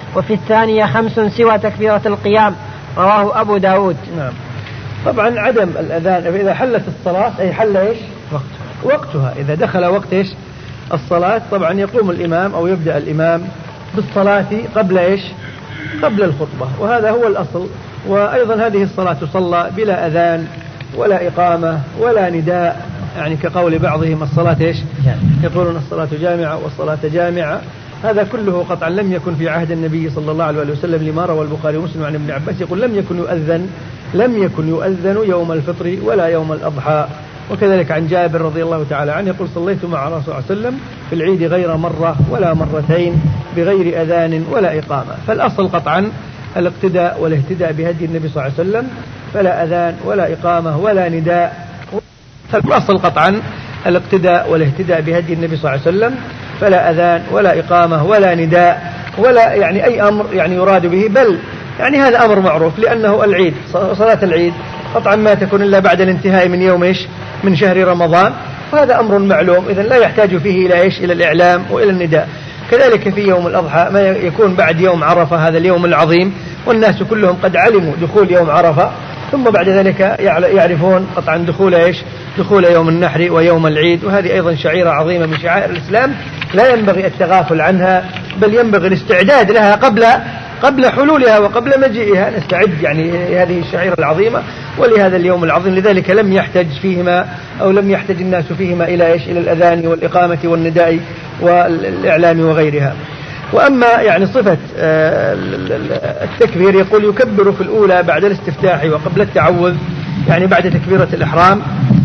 وفي الثانية خمس سوى تكبيرة القيام. رواه أبو داود. نعم. طبعا عدم الأذان إذا حلت الصلاة أي حل إيش وقتها, وقتها. إذا دخل وقت إيش الصلاة طبعا يقوم الإمام أو يبدأ الإمام بالصلاة قبل إيش قبل الخطبة، وهذا هو الأصل. وأيضا هذه الصلاة تصلى بلا أذان ولا إقامة ولا نداء، يعني كقول بعضهم الصلاة إيش يقولون الصلاة جامعة والصلاة جامعة. هذا كله قطعا لم يكن في عهد النبي صلى الله عليه وسلم، لما روى البخاري ومسلم عن ابن عباس يقول لم يكن يؤذن لم يكن يؤذن يوم الفطر ولا يوم الأضحى. وكذلك عن جابر رضي الله تعالى عنه يقول صليت مع رسول الله صلى الله عليه وسلم في العيد غير مرة ولا مرتين بغير أذان ولا إقامة. فالأصل قطعا الاقتداء والاهتداء بهدي النبي صلى الله عليه وسلم، فلا أذان ولا إقامة ولا نداء. فالأصل قطعا الاقتداء والاهتداء بهدي النبي صلى الله عليه وسلم، فلا أذان ولا إقامة ولا نداء ولا يعني أي أمر يعني يراد به، بل يعني هذا أمر معروف لأنه العيد صلاة العيد قطعا ما تكون إلا بعد الانتهاء من يوم إيش من شهر رمضان، وهذا أمر معلوم إذن لا يحتاج فيه إلى إيش إلى الإعلام وإلى النداء. كذلك في يوم الأضحى ما يكون بعد يوم عرفة، هذا اليوم العظيم والناس كلهم قد علموا دخول يوم عرفة، ثم بعد ذلك يعرفون قطعا دخول إيش دخول يوم النحر ويوم العيد، وهذه أيضا شعيرة عظيمة من شعائر الإسلام لا ينبغي التغافل عنها، بل ينبغي الاستعداد لها قبل قبل حلولها وقبل مجيئها، نستعد يعني هذه الشعيرة العظيمة ولهذا اليوم العظيم. لذلك لم يحتج فيهما أو لم يحتج الناس فيهما إلى إيش إلى الأذان والإقامة والنداء والإعلام وغيرها. وأما يعني صفة التكبير يقول يكبر في الأولى بعد الاستفتاح وقبل التعوذ، يعني بعد تكبيرة الإحرام.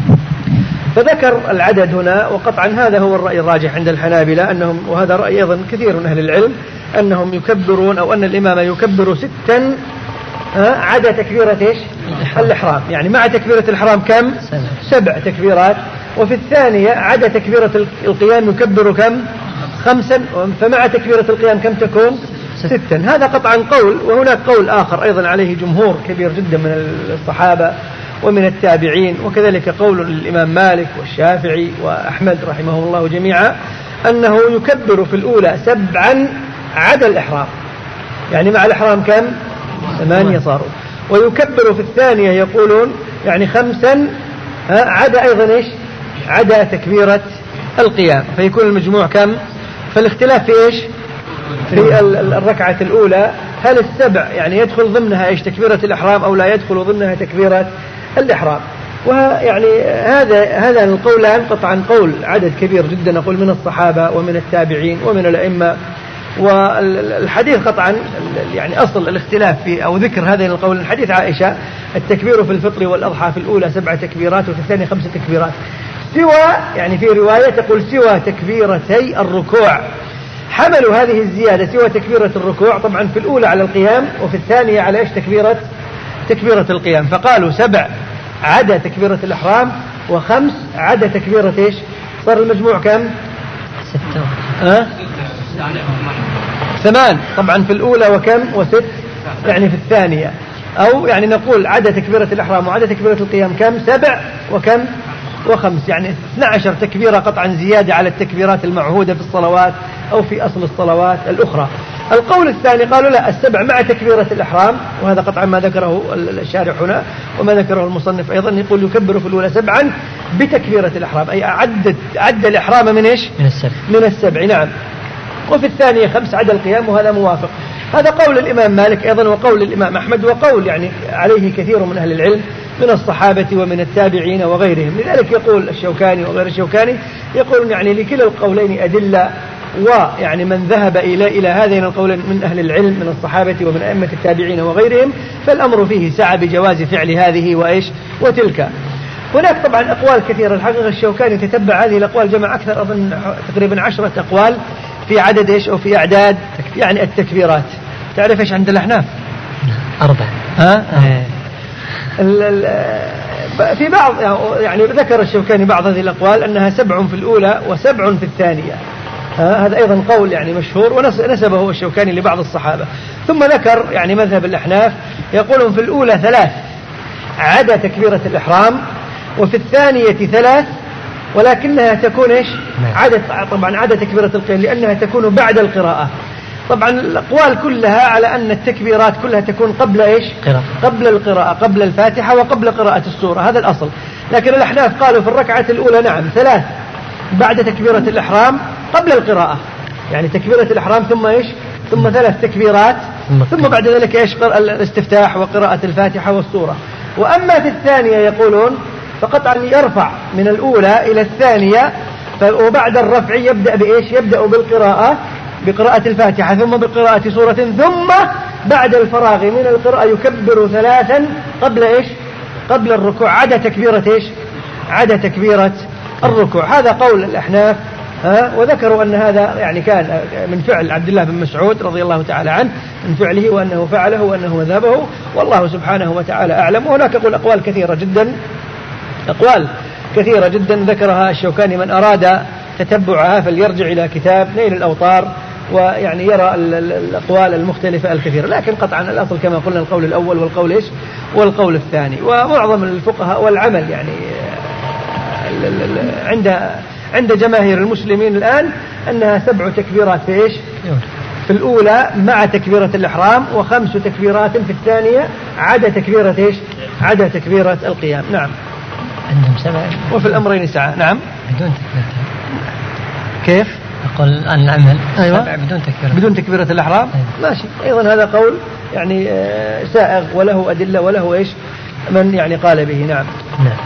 فذكر العدد هنا، وقطعا هذا هو الرأي الراجح عند الحنابلة أنهم، وهذا رأي أيضا كثير من أهل العلم، أنهم يكبرون أو أن الإمام يكبر ستا عدا تكبيرة إيش الإحرام، يعني مع تكبيرة الإحرام كم سبع تكبيرات، وفي الثانية عدا تكبيرة القيام يكبر كم خمسا، فمع تكبيرة القيام كم تكون ستا. هذا قطعا قول، وهناك قول آخر أيضا عليه جمهور كبير جدا من الصحابة ومن التابعين، وكذلك قول للإمام مالك والشافعي وأحمد رحمه الله جميعا أنه يكبر في الأولى سبعا عدا الإحرام، يعني مع الإحرام كم ثمانية صاروا، ويكبر في الثانية يقولون يعني خمسا عدا أيضا إيش عدا تكبيرة القيام، فيكون المجموع كم. فالاختلاف في إيش في الركعة الأولى، هل السبع يعني يدخل ضمنها إيش تكبيرة الإحرام أو لا يدخل ضمنها تكبيرة الإحرام. ويعني هذا هذا القولان قطعا قول عدد كبير جدا نقول من الصحابة ومن التابعين ومن الأئمة. والحديث قطعا يعني أصل الاختلاف في أو ذكر هذين القول الحديث عائشة التكبير في الفطر والأضحى في الأولى سبع تكبيرات وفي الثانية خمس تكبيرات، سوى يعني في رواية تقول سوى تكبيرتي الركوع، حملوا هذه الزيادة سوى تكبيرة الركوع طبعا في الأولى على القيام وفي الثانية على إيش تكبيرة تكبيرة القيام، فقالوا سبع عدا تكبيرة الإحرام وخمس عدا تكبيرة إيش، صار المجموع كم ستة أه؟ ثمان طبعا في الأولى وكم وست يعني في الثانية، أو يعني نقول عدا تكبيرة الإحرام وعدا تكبيرة القيام كم سبع وكم وخمس، يعني اثنتا عشرة تكبيرة قطعا زيادة على التكبيرات المعهودة في الصلوات أو في أصل الصلوات الأخرى. القول الثاني قالوا لا السبع مع تكبيرة الإحرام، وهذا قطعا ما ذكره الشارح هنا وما ذكره المصنف أيضا، يقول يكبر في الأولى سبعا بتكبيرة الإحرام، أي عد عد الإحرام من إيش من السبع من السبع نعم، وفي الثانية خمس عدا القيام، وهذا موافق. هذا قول الإمام مالك أيضا وقول الإمام أحمد وقول يعني عليه كثير من أهل العلم من الصحابة ومن التابعين وغيرهم. لذلك يقول الشوكاني وغير الشوكاني يقول يعني لكلا القولين أدلة، ويعني من ذهب إلى إلى هذين القولين من أهل العلم من الصحابة ومن أئمة التابعين وغيرهم فالأمر فيه سعة بجواز فعل هذه وإيش وتلك. هناك طبعا أقوال كثيرة، الحقيقة الشوكاني تتبع هذه الأقوال جمع أكثر أظن تقريبا عشرة أقوال في عدد إيش أو في أعداد يعني التكبيرات. تعرف إيش عند الأحناف أربعة ها ال ال في بعض يعني ذكر الشوكاني بعض هذه الأقوال أنها سبع في الأولى وسبع في الثانية، هذا أيضا قول يعني مشهور ونسبه الشوكاني لبعض الصحابة. ثم ذكر يعني مذهب الأحناف يقولون في الأولى ثلاث عدا تكبيرة الإحرام، وفي الثانية ثلاث ولكنها تكون إيش عدد طبعا عدا تكبيرة القيام لأنها تكون بعد القراءة، طبعا الأقوال كلها على أن التكبيرات كلها تكون قبل إيش؟ قراءة. قبل القراءة، قبل الفاتحة وقبل قراءة السورة، هذا الأصل. لكن الأحناف قالوا في الركعة الأولى نعم ثلاث بعد تكبيرة الإحرام قبل القراءة، يعني تكبيرة الإحرام ثم إيش؟ ثم ثلاث تكبيرات ثم بعد ذلك إيش؟ الاستفتاح وقراءة الفاتحة والسورة. وأما في الثانية يقولون فقطعا يرفع من الأولى إلى الثانية، وبعد الرفع يبدأ بإيش؟ يبدأ بالقراءة بقراءة الفاتحة ثم بقراءة سورة، ثم بعد الفراغ من القراءة يكبر ثلاثا قبل إيش؟ قبل الركوع، عدا تكبيرة إيش؟ عدا تكبيرة الركوع. هذا قول الأحناف، ها؟ وذكروا أن هذا يعني كان من فعل عبد الله بن مسعود رضي الله تعالى عنه، من فعله وأنه فعله وأنه مذهبه، والله سبحانه وتعالى أعلم. وهناك يقول أقوال كثيرة جدا، أقوال كثيرة جدا ذكرها الشوكاني، من أراد تتبعها فليرجع إلى كتاب نيل الأوطار ويعني يرى الأقوال المختلفة الكثيرة. لكن قطعا الأصل كما قلنا القول الأول والقول إيش؟ والقول الثاني. ومعظم الفقهاء والعمل يعني عند عند جماهير المسلمين الآن أنها سبع تكبيرات في إيش؟ في الأولى مع تكبيرة الإحرام، وخمس تكبيرات في الثانية عدا تكبيرة إيش؟ عدا تكبيرة القيام. نعم. عندهم سبع وفي الأمرين ساعة. نعم. بدون تكبيرة. كيف؟ أقول العمل أيوة. سبع بدون تكبيرة. بدون تكبيرة الإحرام. أيوة. ماشي. أيضا هذا قول يعني سائغ وله أدلة وله إيش؟ من يعني قال به. نعم. نعم.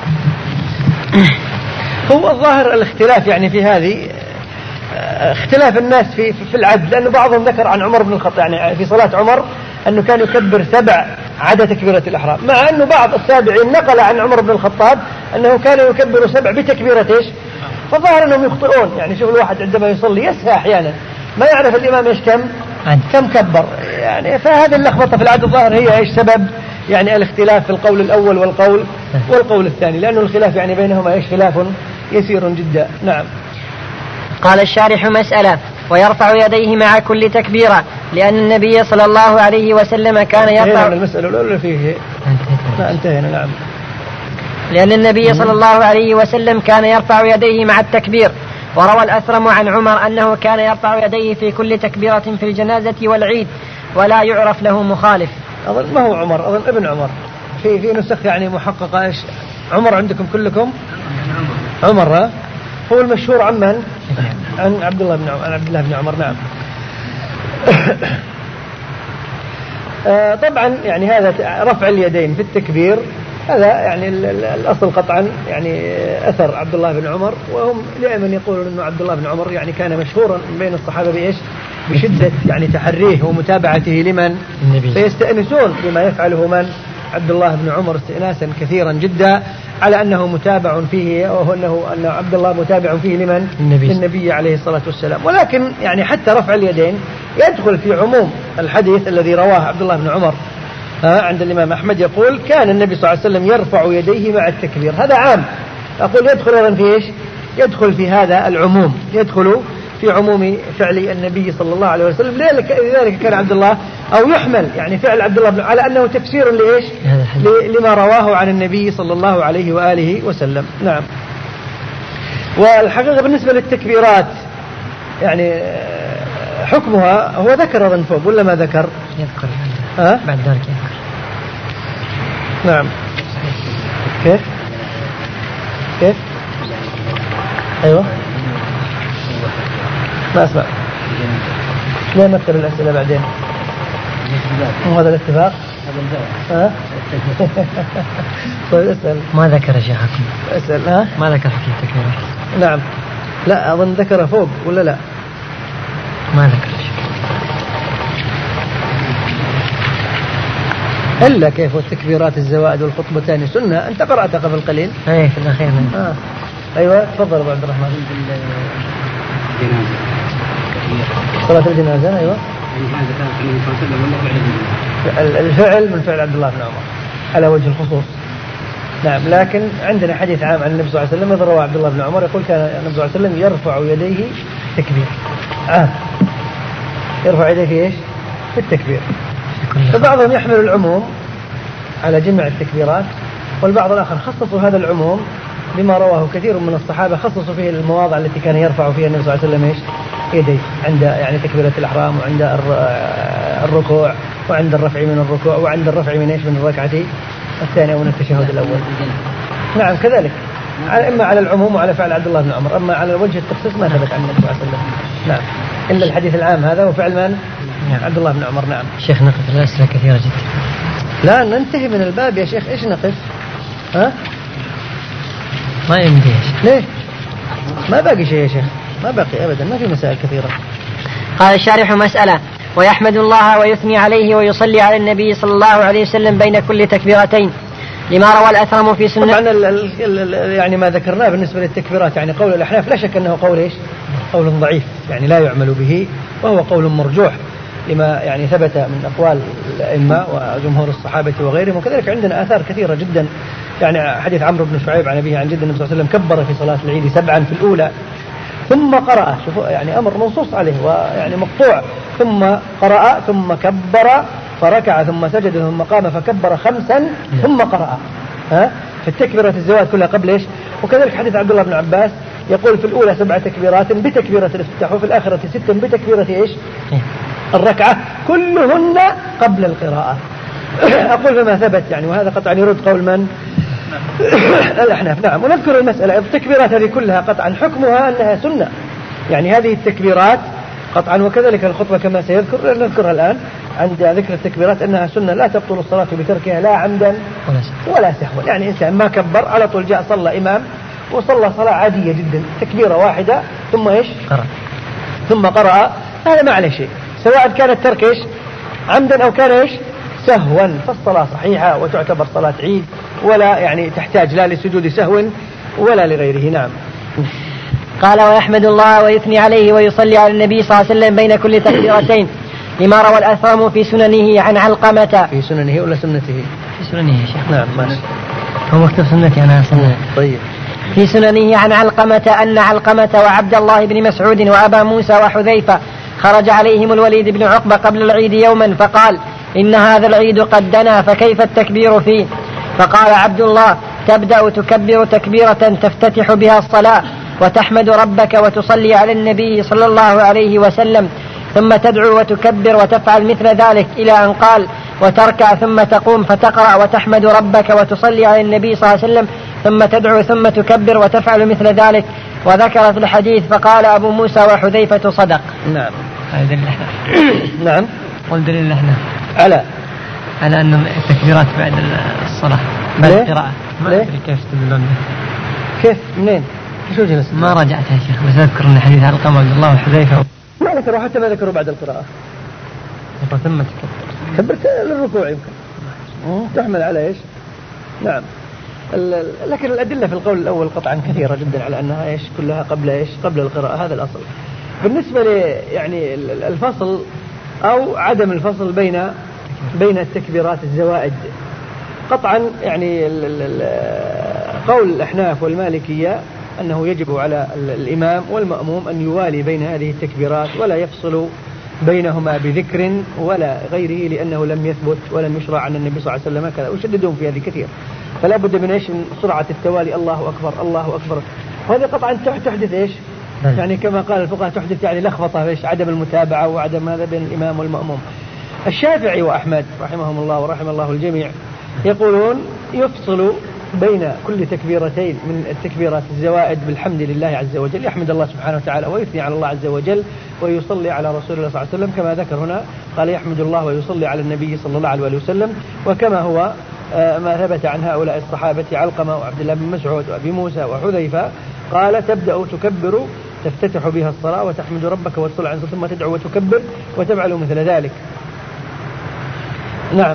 هو الظاهر الاختلاف يعني في هذه اختلاف الناس في في العد، لأنه بعضهم ذكر عن عمر بن الخطاب يعني في صلاة عمر أنه كان يكبر سبع عدا تكبيرة الإحرام، مع أنه بعض التابعين نقل عن عمر بن الخطاب أنه كان يكبر سبع بتكبيرة إيش؟ فظاهر أنهم يخطئون. يعني شوف الواحد عندما يصلي يسهى أحيانا ما يعرف الإمام إيش كم كم كبر يعني، فهذه اللخبطة في العد الظاهر هي إيش سبب يعني الاختلاف في القول الأول والقول والقول الثاني، لأنه الخلاف يعني بينهما إيش خلاف يسير جدا. نعم. قال الشارح مسألة: ويرفع يديه مع كل تكبيرة، لأن النبي صلى الله عليه وسلم كان يرفع المسألة الأولى فيه ما انتهينا. نعم. لأن النبي صلى الله عليه وسلم كان يرفع يديه مع التكبير. وروى الأثرم عن عمر أنه كان يرفع يديه في كل تكبيرة في الجنازة والعيد ولا يعرف له مخالف. أظن ما هو عمر، أظن ابن عمر، في في نسخ يعني محققة إيش عمر عندكم كلكم عمر. ها هو المشهور عن من؟ عن عبد الله بن عمر. عن عبد الله بن عمر. نعم. آه طبعا يعني هذا رفع اليدين في التكبير هذا يعني الأصل قطعا يعني أثر عبد الله بن عمر، وهم دائما يقولون أنه عبد الله بن عمر يعني كان مشهورا بين الصحابة بإيش؟ بشدة يعني تحريه ومتابعته لمن؟ النبي. فيستأنسون بما يفعله من؟ عبد الله بن عمر استئناسا كثيرا جدا على أنه متابع فيه، أو أنه أن عبد الله متابع فيه لمن؟ النبي. النبي عليه الصلاة والسلام. ولكن يعني حتى رفع اليدين يدخل في عموم الحديث الذي رواه عبد الله بن عمر عند الإمام أحمد، يقول كان النبي صلى الله عليه وسلم يرفع يديه مع التكبير. هذا عام، أقول يدخل أيضا في إيش؟ يدخل في هذا العموم، يدخل في عموم فعل النبي صلى الله عليه وسلم. لذلك كان عبد الله أو يحمل يعني فعل عبد الله على أنه تفسير لإيش؟ لما رواه عن النبي صلى الله عليه وآله وسلم. نعم. والحقيقة بالنسبة للتكبيرات يعني حكمها هو ذكر أظن فوق ولا ما ذكر؟ يذكر ها؟ بعد ذلك يذكر. نعم. كيف؟ كيف؟ أيوة. ما أسمع. لا نذكر الأسئلة بعدين. وهذا الاتفاق. ها؟ طيب اسأل. ما ذكر شيء حكم. اسأل. ها؟ ما ذكر حكم التكبير. نعم. لا أظن ذكر فوق ولا لا؟ ما ذكر شيء. إلا كيف والتكبيرات الزوائد والخطبتان سنة، أنت قرأت قبل قليل. أيه في الأخير. آه. أيوة تفضل أبو عبد الرحمن. صلاة الجنازة. أيوة. الفعل من فعل عبد الله بن عمر على وجه الخصوص. نعم. لكن عندنا حديث عام عن النبي صلى الله عليه وسلم رواه عبد الله بن عمر يقول كان النبي صلى الله عليه وسلم يرفع يديه تكبير. آه. يرفع يديه في إيش؟ في التكبير. فبعضهم يحمل العموم على جميع التكبيرات، والبعض الآخر خصصوا هذا العموم بما رواه كثير من الصحابة، خصصوا فيه المواضع التي كان يرفع فيها النبي صلى الله عليه وسلم إيش؟ يديه عند يعني تكبيرة الإحرام وعند الركوع وعند الرفع من الركوع وعند الرفع من إيش من الركعة الثانية ومن التشهد الأول. نعم كذلك إما على العموم وعلى فعل عبد الله بن عمر، أما على وجه التخصيص ما ثبت عن النبي صلى الله عليه وسلم. نعم إلا الحديث العام هذا وفعل من؟ نعم. عبد الله بن عمر. نعم. شيخ نقف الأسئلة كثيرة جدا. لا ننتهي من الباب يا شيخ، إيش نقف؟ ها؟ ما يمدي. ليه؟ ما باقي شيء يا شيخ، ما باقي أبدا، ما في مسائل كثيرة. قال الشارح مسألة: ويحمد الله ويثني عليه ويصلي على النبي صلى الله عليه وسلم بين كل تكبيرتين، لما روى الأثرم في سنة. طبعا ال ال ال يعني ما ذكرناه بالنسبة للتكبيرات، يعني قول الأحناف لا شك أنه قول إيش؟ قول ضعيف، يعني لا يعمل به، وهو قول مرجوح لما يعني ثبت من أقوال الأئمة وجمهور الصحابة وغيرهم. وكذلك عندنا آثار كثيرة جدا، يعني حديث عمرو بن شعيب عن أبيه عن جد النبي صلى الله عليه وسلم كبر في صلاة العيد سبعا في الأولى ثم قرأ، شوفوا يعني أمر منصوص عليه ويعني مقطوع، ثم قرأ ثم كبر فركع ثم سجد ثم قام فكبر خمسا ثم قرأ. ها في التكبيرة الزواج كلها قبل إيش؟ وكذلك حديث عبد الله بن عباس يقول في الأولى سبع تكبيرات بتكبيرة الافتتاح وفي الآخرة ست بتكبيرة إيش؟ الركعة، كلهن قبل القراءة. أقول فما ثبت يعني، وهذا قطعا يرد قول من؟ الأحناف. نعم. ونذكر المسألة التكبيرات هذه كلها قطعا حكمها أنها سنة، يعني هذه التكبيرات قطعا، وكذلك الخطبة كما سيذكر نذكرها الآن عند ذكر التكبيرات أنها سنة لا تبطل الصلاة بتركها لا عمدا ولا سهوا. يعني إنسان ما كبر على طول جاء صلى إمام وصلى صلاة عادية جدا تكبيرة واحدة ثم إيش؟ قرأ. ثم قرأ، هذا ما عليه شيء، سواء كان الترك إيش؟ عمدا أو كان إيش؟ سهوا، فالصلاة صحيحة وتعتبر صلاة عيد، ولا يعني تحتاج لا لسجود سهو ولا لغيره. نعم. قال: ويحمد الله ويثني عليه ويصلي على النبي صلى الله عليه وسلم بين كل تكبيرتين، لما روى الأثرم في سننه عن علقمة. في سننه ولا سنته؟ في سننه يا شيخ. نعم ماشي. هو مكتب سنتي أنا سنة. طيب. في سننه عن علقمة أن علقمة وعبد الله بن مسعود وأبا موسى وحذيفة خرج عليهم الوليد بن عقبة قبل العيد يوما فقال: إن هذا العيد قد دنا فكيف التكبير فيه؟ فقال عبد الله: تبدأ تكبر تكبيرة تفتتح بها الصلاة وتحمد ربك وتصلي على النبي صلى الله عليه وسلم، ثم تدعو وتكبر وتفعل مثل ذلك إلى أن قال: وتركع ثم تقوم فتقرأ وتحمد ربك وتصلي على النبي صلى الله عليه وسلم، ثم تدعو ثم تكبر وتفعل مثل ذلك. وذكر في الحديث فقال أبو موسى وحذيفة: صدق. نعم. هذا دليل الأحناف. نعم. والدليل الأحناف على على أن التكبيرات بعد الصلاة بعد القراءة. ما أدري كيف تدلون. كيف منين؟ شو جلس؟ ما رجعتها يا شيخ، بس أذكر أن حديث علقمة عبد الله وحذيفة ما ذكروا، حتى ما ذكروا بعد القراءة. ثم كبرت للركوع يمكن تحمل على إيش؟ نعم. لكن الأدلة في القول الأول قطعا كثيرة جدا على أنها إيش كلها قبل إيش قبل القراءة، هذا الأصل. بالنسبة ل يعني الفصل أو عدم الفصل بين بين التكبيرات الزوائد، قطعا يعني قول الأحناف والمالكية أنه يجب على الإمام والمأموم أن يوالي بين هذه التكبيرات ولا يفصل بينهما بذكر ولا غيره، لأنه لم يثبت ولم يشرع عن النبي صلى الله عليه وسلم كذا، وشددهم في هذه كثير. فلا بد من إيش؟ من سرعة التوالي، الله أكبر الله أكبر. وهذه قطعا تحدث إيش؟ يعني كما قال الفقهاء تحدث يعني لخبطة إيش؟ عدم المتابعة وعدم هذا بين الإمام والمأموم. الشافعي وأحمد رحمهم الله ورحم الله الجميع يقولون يفصل بين كل تكبيرتين من التكبيرات الزوائد بالحمد لله عز وجل، يحمد الله سبحانه وتعالى ويثني على الله عز وجل ويصلي على رسول الله صلى الله عليه وسلم، كما ذكر هنا قال يحمد الله ويصلي على النبي صلى الله عليه وسلم، وكما هو ما ثبت عن هؤلاء الصحابة علقمة وعبد الله بن مسعود وأبي موسى وحذيفة قال: تبدأ تكبر تفتتح بها الصلاة وتحمد ربك وتصلي عنه ثم تدعو وتكبر وتفعل مثل ذلك. نعم.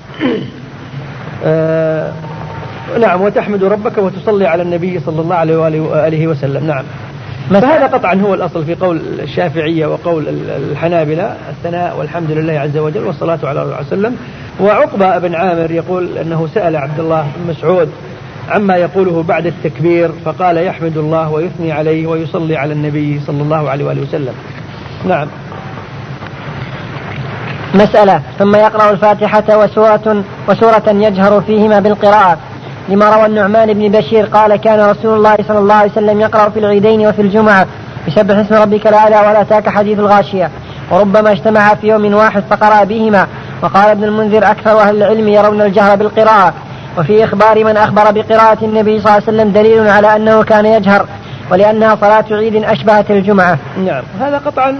آه نعم. وتحمد ربك وتصلي على النبي صلى الله عليه وآله وسلم. نعم. فهذا قطعا هو الأصل في قول الشافعية وقول الحنابلة، الثناء والحمد لله عز وجل والصلاة على رسول الله صلى الله عليه وسلم. وعقبة بن عامر يقول أنه سأل عبد الله بن مسعود عما يقوله بعد التكبير فقال: يحمد الله ويثني عليه ويصلي على النبي صلى الله عليه وآله وسلم. نعم. مسألة: ثم يقرأ الفاتحة وسورة, وسورة يجهر فيهما بالقراءة، لما روى النعمان بن بشير قال: كان رسول الله صلى الله عليه وسلم يقرأ في العيدين وفي الجمعة بسبح اسم ربك الأعلى ولا أتاك حديث الغاشية، وربما اجتمع في يوم واحد فقرأ بهما. وقال ابن المنذر أكثر أهل العلم يرون الجهر بالقراءة، وفي إخبار من أخبر بقراءة النبي صلى الله عليه وسلم دليل على أنه كان يجهر، ولأنها صلاة عيد أشبهت الجمعة. نعم هذا قطعا.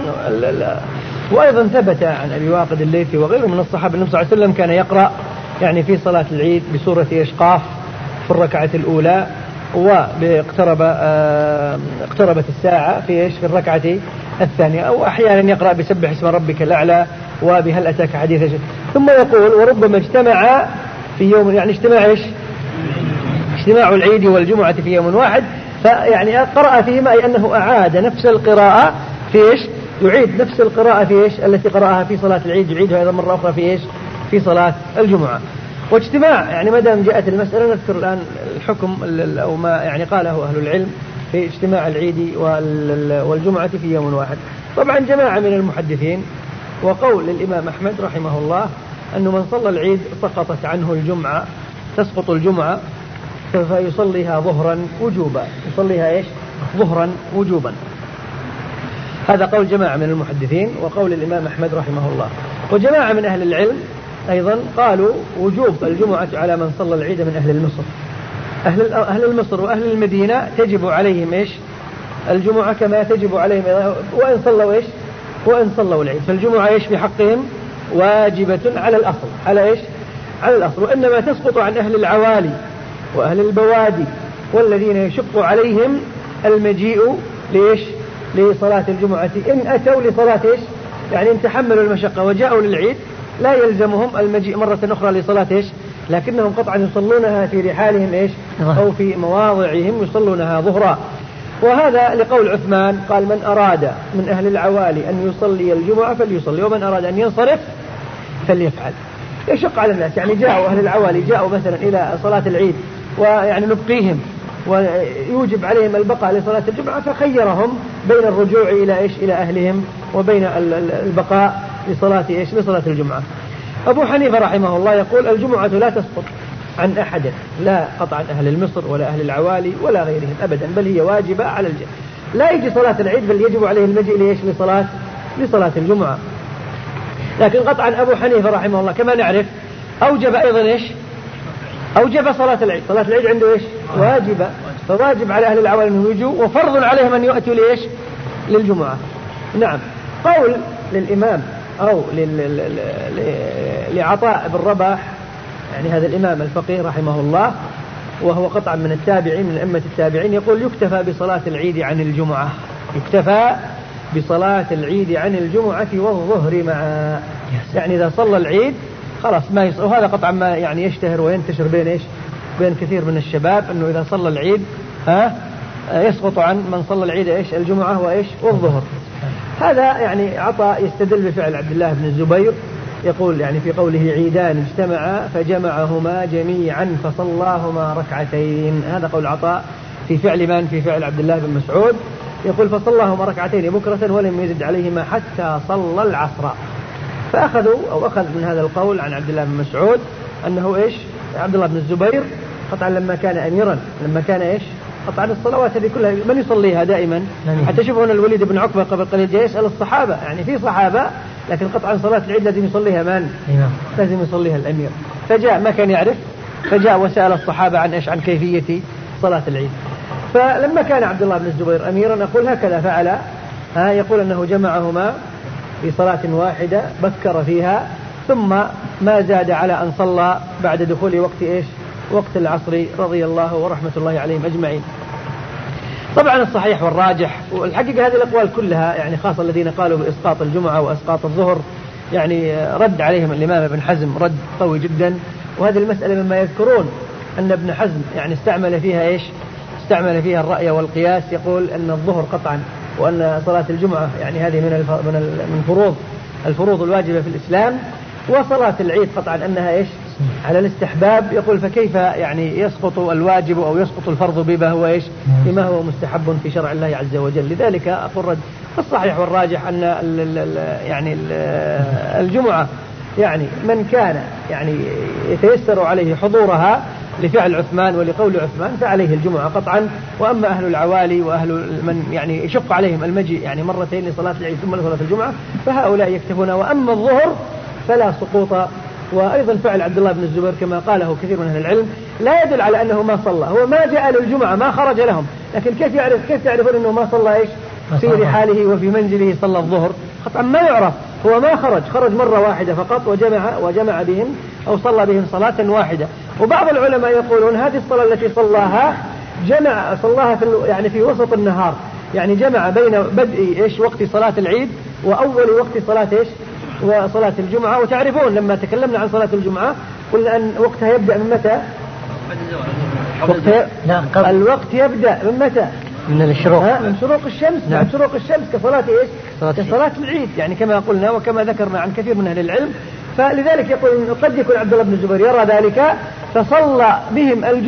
وأيضا ثبت عن أبي واقد الليثي وغيره من الصحابة النبي صلى الله عليه وسلم كان يقرأ يعني في صلاة العيد بسورة إشقاف في الركعة الأولى، واقترب آه اقتربت الساعة في إيش في الركعة الثانية، أو أحيانا يقرأ بسبح اسم ربك الأعلى وبهل أتاك حديث. ثم يقول وربما اجتمع في يوم، يعني اجتماع إيش اجتماع العيد والجمعة في يوم واحد، فيعني قرأ فيهما أي أنه أعاد نفس القراءة في إيش يعيد نفس القراءة في إيش التي قرأها في صلاة العيد يعيدها أيضا مرة أخرى في إيش في صلاة الجمعة. واجتماع يعني ما دام جاءت المسألة نذكر الآن الحكم أو ما يعني قاله أهل العلم في اجتماع العيد والجمعة في يوم واحد. طبعا جماعة من المحدثين وقول للإمام أحمد رحمه الله أنه من صلى العيد سقطت عنه الجمعة، تسقط الجمعة فيصليها ظهرا وجوبا، يصليها إيش ظهرا وجوبا. هذا قول جماعة من المحدثين وقول الإمام أحمد رحمه الله. وجماعة من أهل العلم أيضا قالوا وجوب الجمعة على من صلى العيد من أهل المصر. أهل أهل المصر وأهل المدينة تجب عليهم إيش الجمعة كما تجب عليهم وإن صلوا إيش وإن صلوا العيد، فالجمعة إيش في حقهم واجبة على الأصل على إيش على الأصل. وإنما تسقط عن أهل العوالي وأهل البوادي والذين يشق عليهم المجيء لإيش لصلاة الجمعة إن أتوا لصلاة إيش يعني إن تحملوا المشقة وجاءوا للعيد لا يلزمهم المجيء مرة أخرى لصلاة إيش، لكنهم قطعا يصلونها في رحالهم إيش أو في مواضعهم يصلونها ظهرا. وهذا لقول عثمان قال من أراد من أهل العوالي أن يصلي الجمعة فليصلي، ومن أراد أن ينصرف فليفعل. يشق على الناس يعني جاءوا أهل العوالي جاءوا مثلا إلى صلاة العيد ويعني نبقيهم ويوجب عليهم البقاء لصلاة الجمعة، فخيرهم بين الرجوع إلى إيش إلى أهلهم وبين البقاء لصلاة إيش لصلاة الجمعة. أبو حنيفة رحمه الله يقول الجمعة لا تسقط عن أحد، لا قطعا أهل المصر ولا أهل العوالي ولا غيرهم أبدا، بل هي واجبة على الجميع. لا يجي صلاة العيد بل يجب عليه المجيء ليش لصلاة لصلاة الجمعة. لكن قطعا أبو حنيفة رحمه الله كما نعرف أوجب أيضا إيش أوجب صلاة العيد. صلاة العيد عنده إيش واجبة، فواجب على أهل العوالي أن يجوا وفرض عليهم أن يأتوا لإيش للجمعة. نعم. قول للإمام أو لعطاء بن رباح يعني هذا الإمام الفقيه رحمه الله وهو قطعا من التابعين من أئمة التابعين يقول يكتفى بصلاة العيد عن الجمعة، يكتفى بصلاة العيد عن الجمعة والظهر معا. يعني إذا صلى العيد خلاص ما يص... وهذا قطعا ما يعني يشتهر وينتشر بين إيش بين كثير من الشباب أنه إذا صلى العيد ها يسقط عن من صلى العيد إيش الجمعة وإيش والظهر. هذا يعني عطاء يستدل بفعل عبد الله بن الزبير يقول يعني في قوله عيدان اجتمعا فجمعهما جميعا فصلاهما ركعتين. هذا قول عطاء في فعل من في فعل عبد الله بن مسعود يقول فصلاهما ركعتين بكرة ولم يزد عليهما حتى صلى العصر. فأخذوا أو أخذ من هذا القول عن عبد الله بن مسعود أنه إيش عبد الله بن الزبير قطعا لما كان أميرا لما كان إيش قطعا الصلوات هذه كلها من يصليها دائما. حتى شوفوا الوليد بن عقبة قبل قليل جاء يسأل الصحابة يعني في صحابة لكن قطعا صلاة العيد لازم يصليها من لازم يصليها الأمير. فجاء ما كان يعرف فجاء وسأل الصحابة عن إيش عن كيفية صلاة العيد. فلما كان عبد الله بن الزبير أميرا نقول هكذا فعل ها يقول أنه جمعهما في صلاة واحدة بكر فيها ثم ما زاد على أن صلى بعد دخول وقت إيش وقت العصر رضي الله ورحمة الله عليهم أجمعين. طبعا الصحيح والراجح والحقيقة هذه الأقوال كلها يعني خاصة الذين قالوا بإسقاط الجمعة وإسقاط الظهر يعني رد عليهم الإمام ابن حزم رد قوي جدا. وهذه المسألة مما يذكرون أن ابن حزم يعني استعمل فيها إيش استعمل فيها الرأي والقياس. يقول أن الظهر قطعا وأن صلاة الجمعة يعني هذه من من من فروض الفروض الواجبة في الإسلام، وصلاة العيد قطعا أنها إيش على الاستحباب. يقول فكيف يعني يسقط الواجب أو يسقط الفرض بما هو إيش بما هو مستحب في شرع الله عز وجل. لذلك أقول رد الصحيح والراجح أن ال ال يعني ال الجمعة يعني من كان يعني يتيسر عليه حضورها لفعل عثمان ولقول عثمان فعليه الجمعة قطعا. وأما أهل العوالي وأهل من يعني يشق عليهم المجيء يعني مرتين لصلاة العيد ثم لصلاة الجمعة فهؤلاء يكتفون. وأما الظهر فلا سقوط. وأيضا فعل عبد الله بن الزبير كما قاله كثير من أهل العلم لا يدل على أنه ما صلى، هو ما جاء للجمعة ما خرج لهم، لكن كيف يعرف كيف تعرفون أنه ما صلى إيش في رحاله وفي منزله صلى الظهر؟ قطعا ما يعرف، هو ما خرج خرج مرة واحدة فقط وجمع وجمع بهم أو صلى بهم صلاة واحدة. وبعض العلماء يقولون هذه الصلاة التي صلاها جمع صلاها في يعني في وسط النهار، يعني جمع بين بدء إيش وقت صلاة العيد وأول وقت صلاة إيش وصلاة الجمعة. وتعرفون لما تكلمنا عن صلاة الجمعة قلنا أن وقتها يبدأ من متى؟ وقتها لا الوقت يبدأ من متى؟ من الشروق، من شروق الشمس. نعم. من شروق الشمس كصلاة إيش؟ كصلاة العيد يعني كما قلنا وكما ذكرنا عن كثير من أهل العلم. فلذلك يقول قد يكون عبد الله بن الزبير يرى ذلك فصلى بهم الجمعة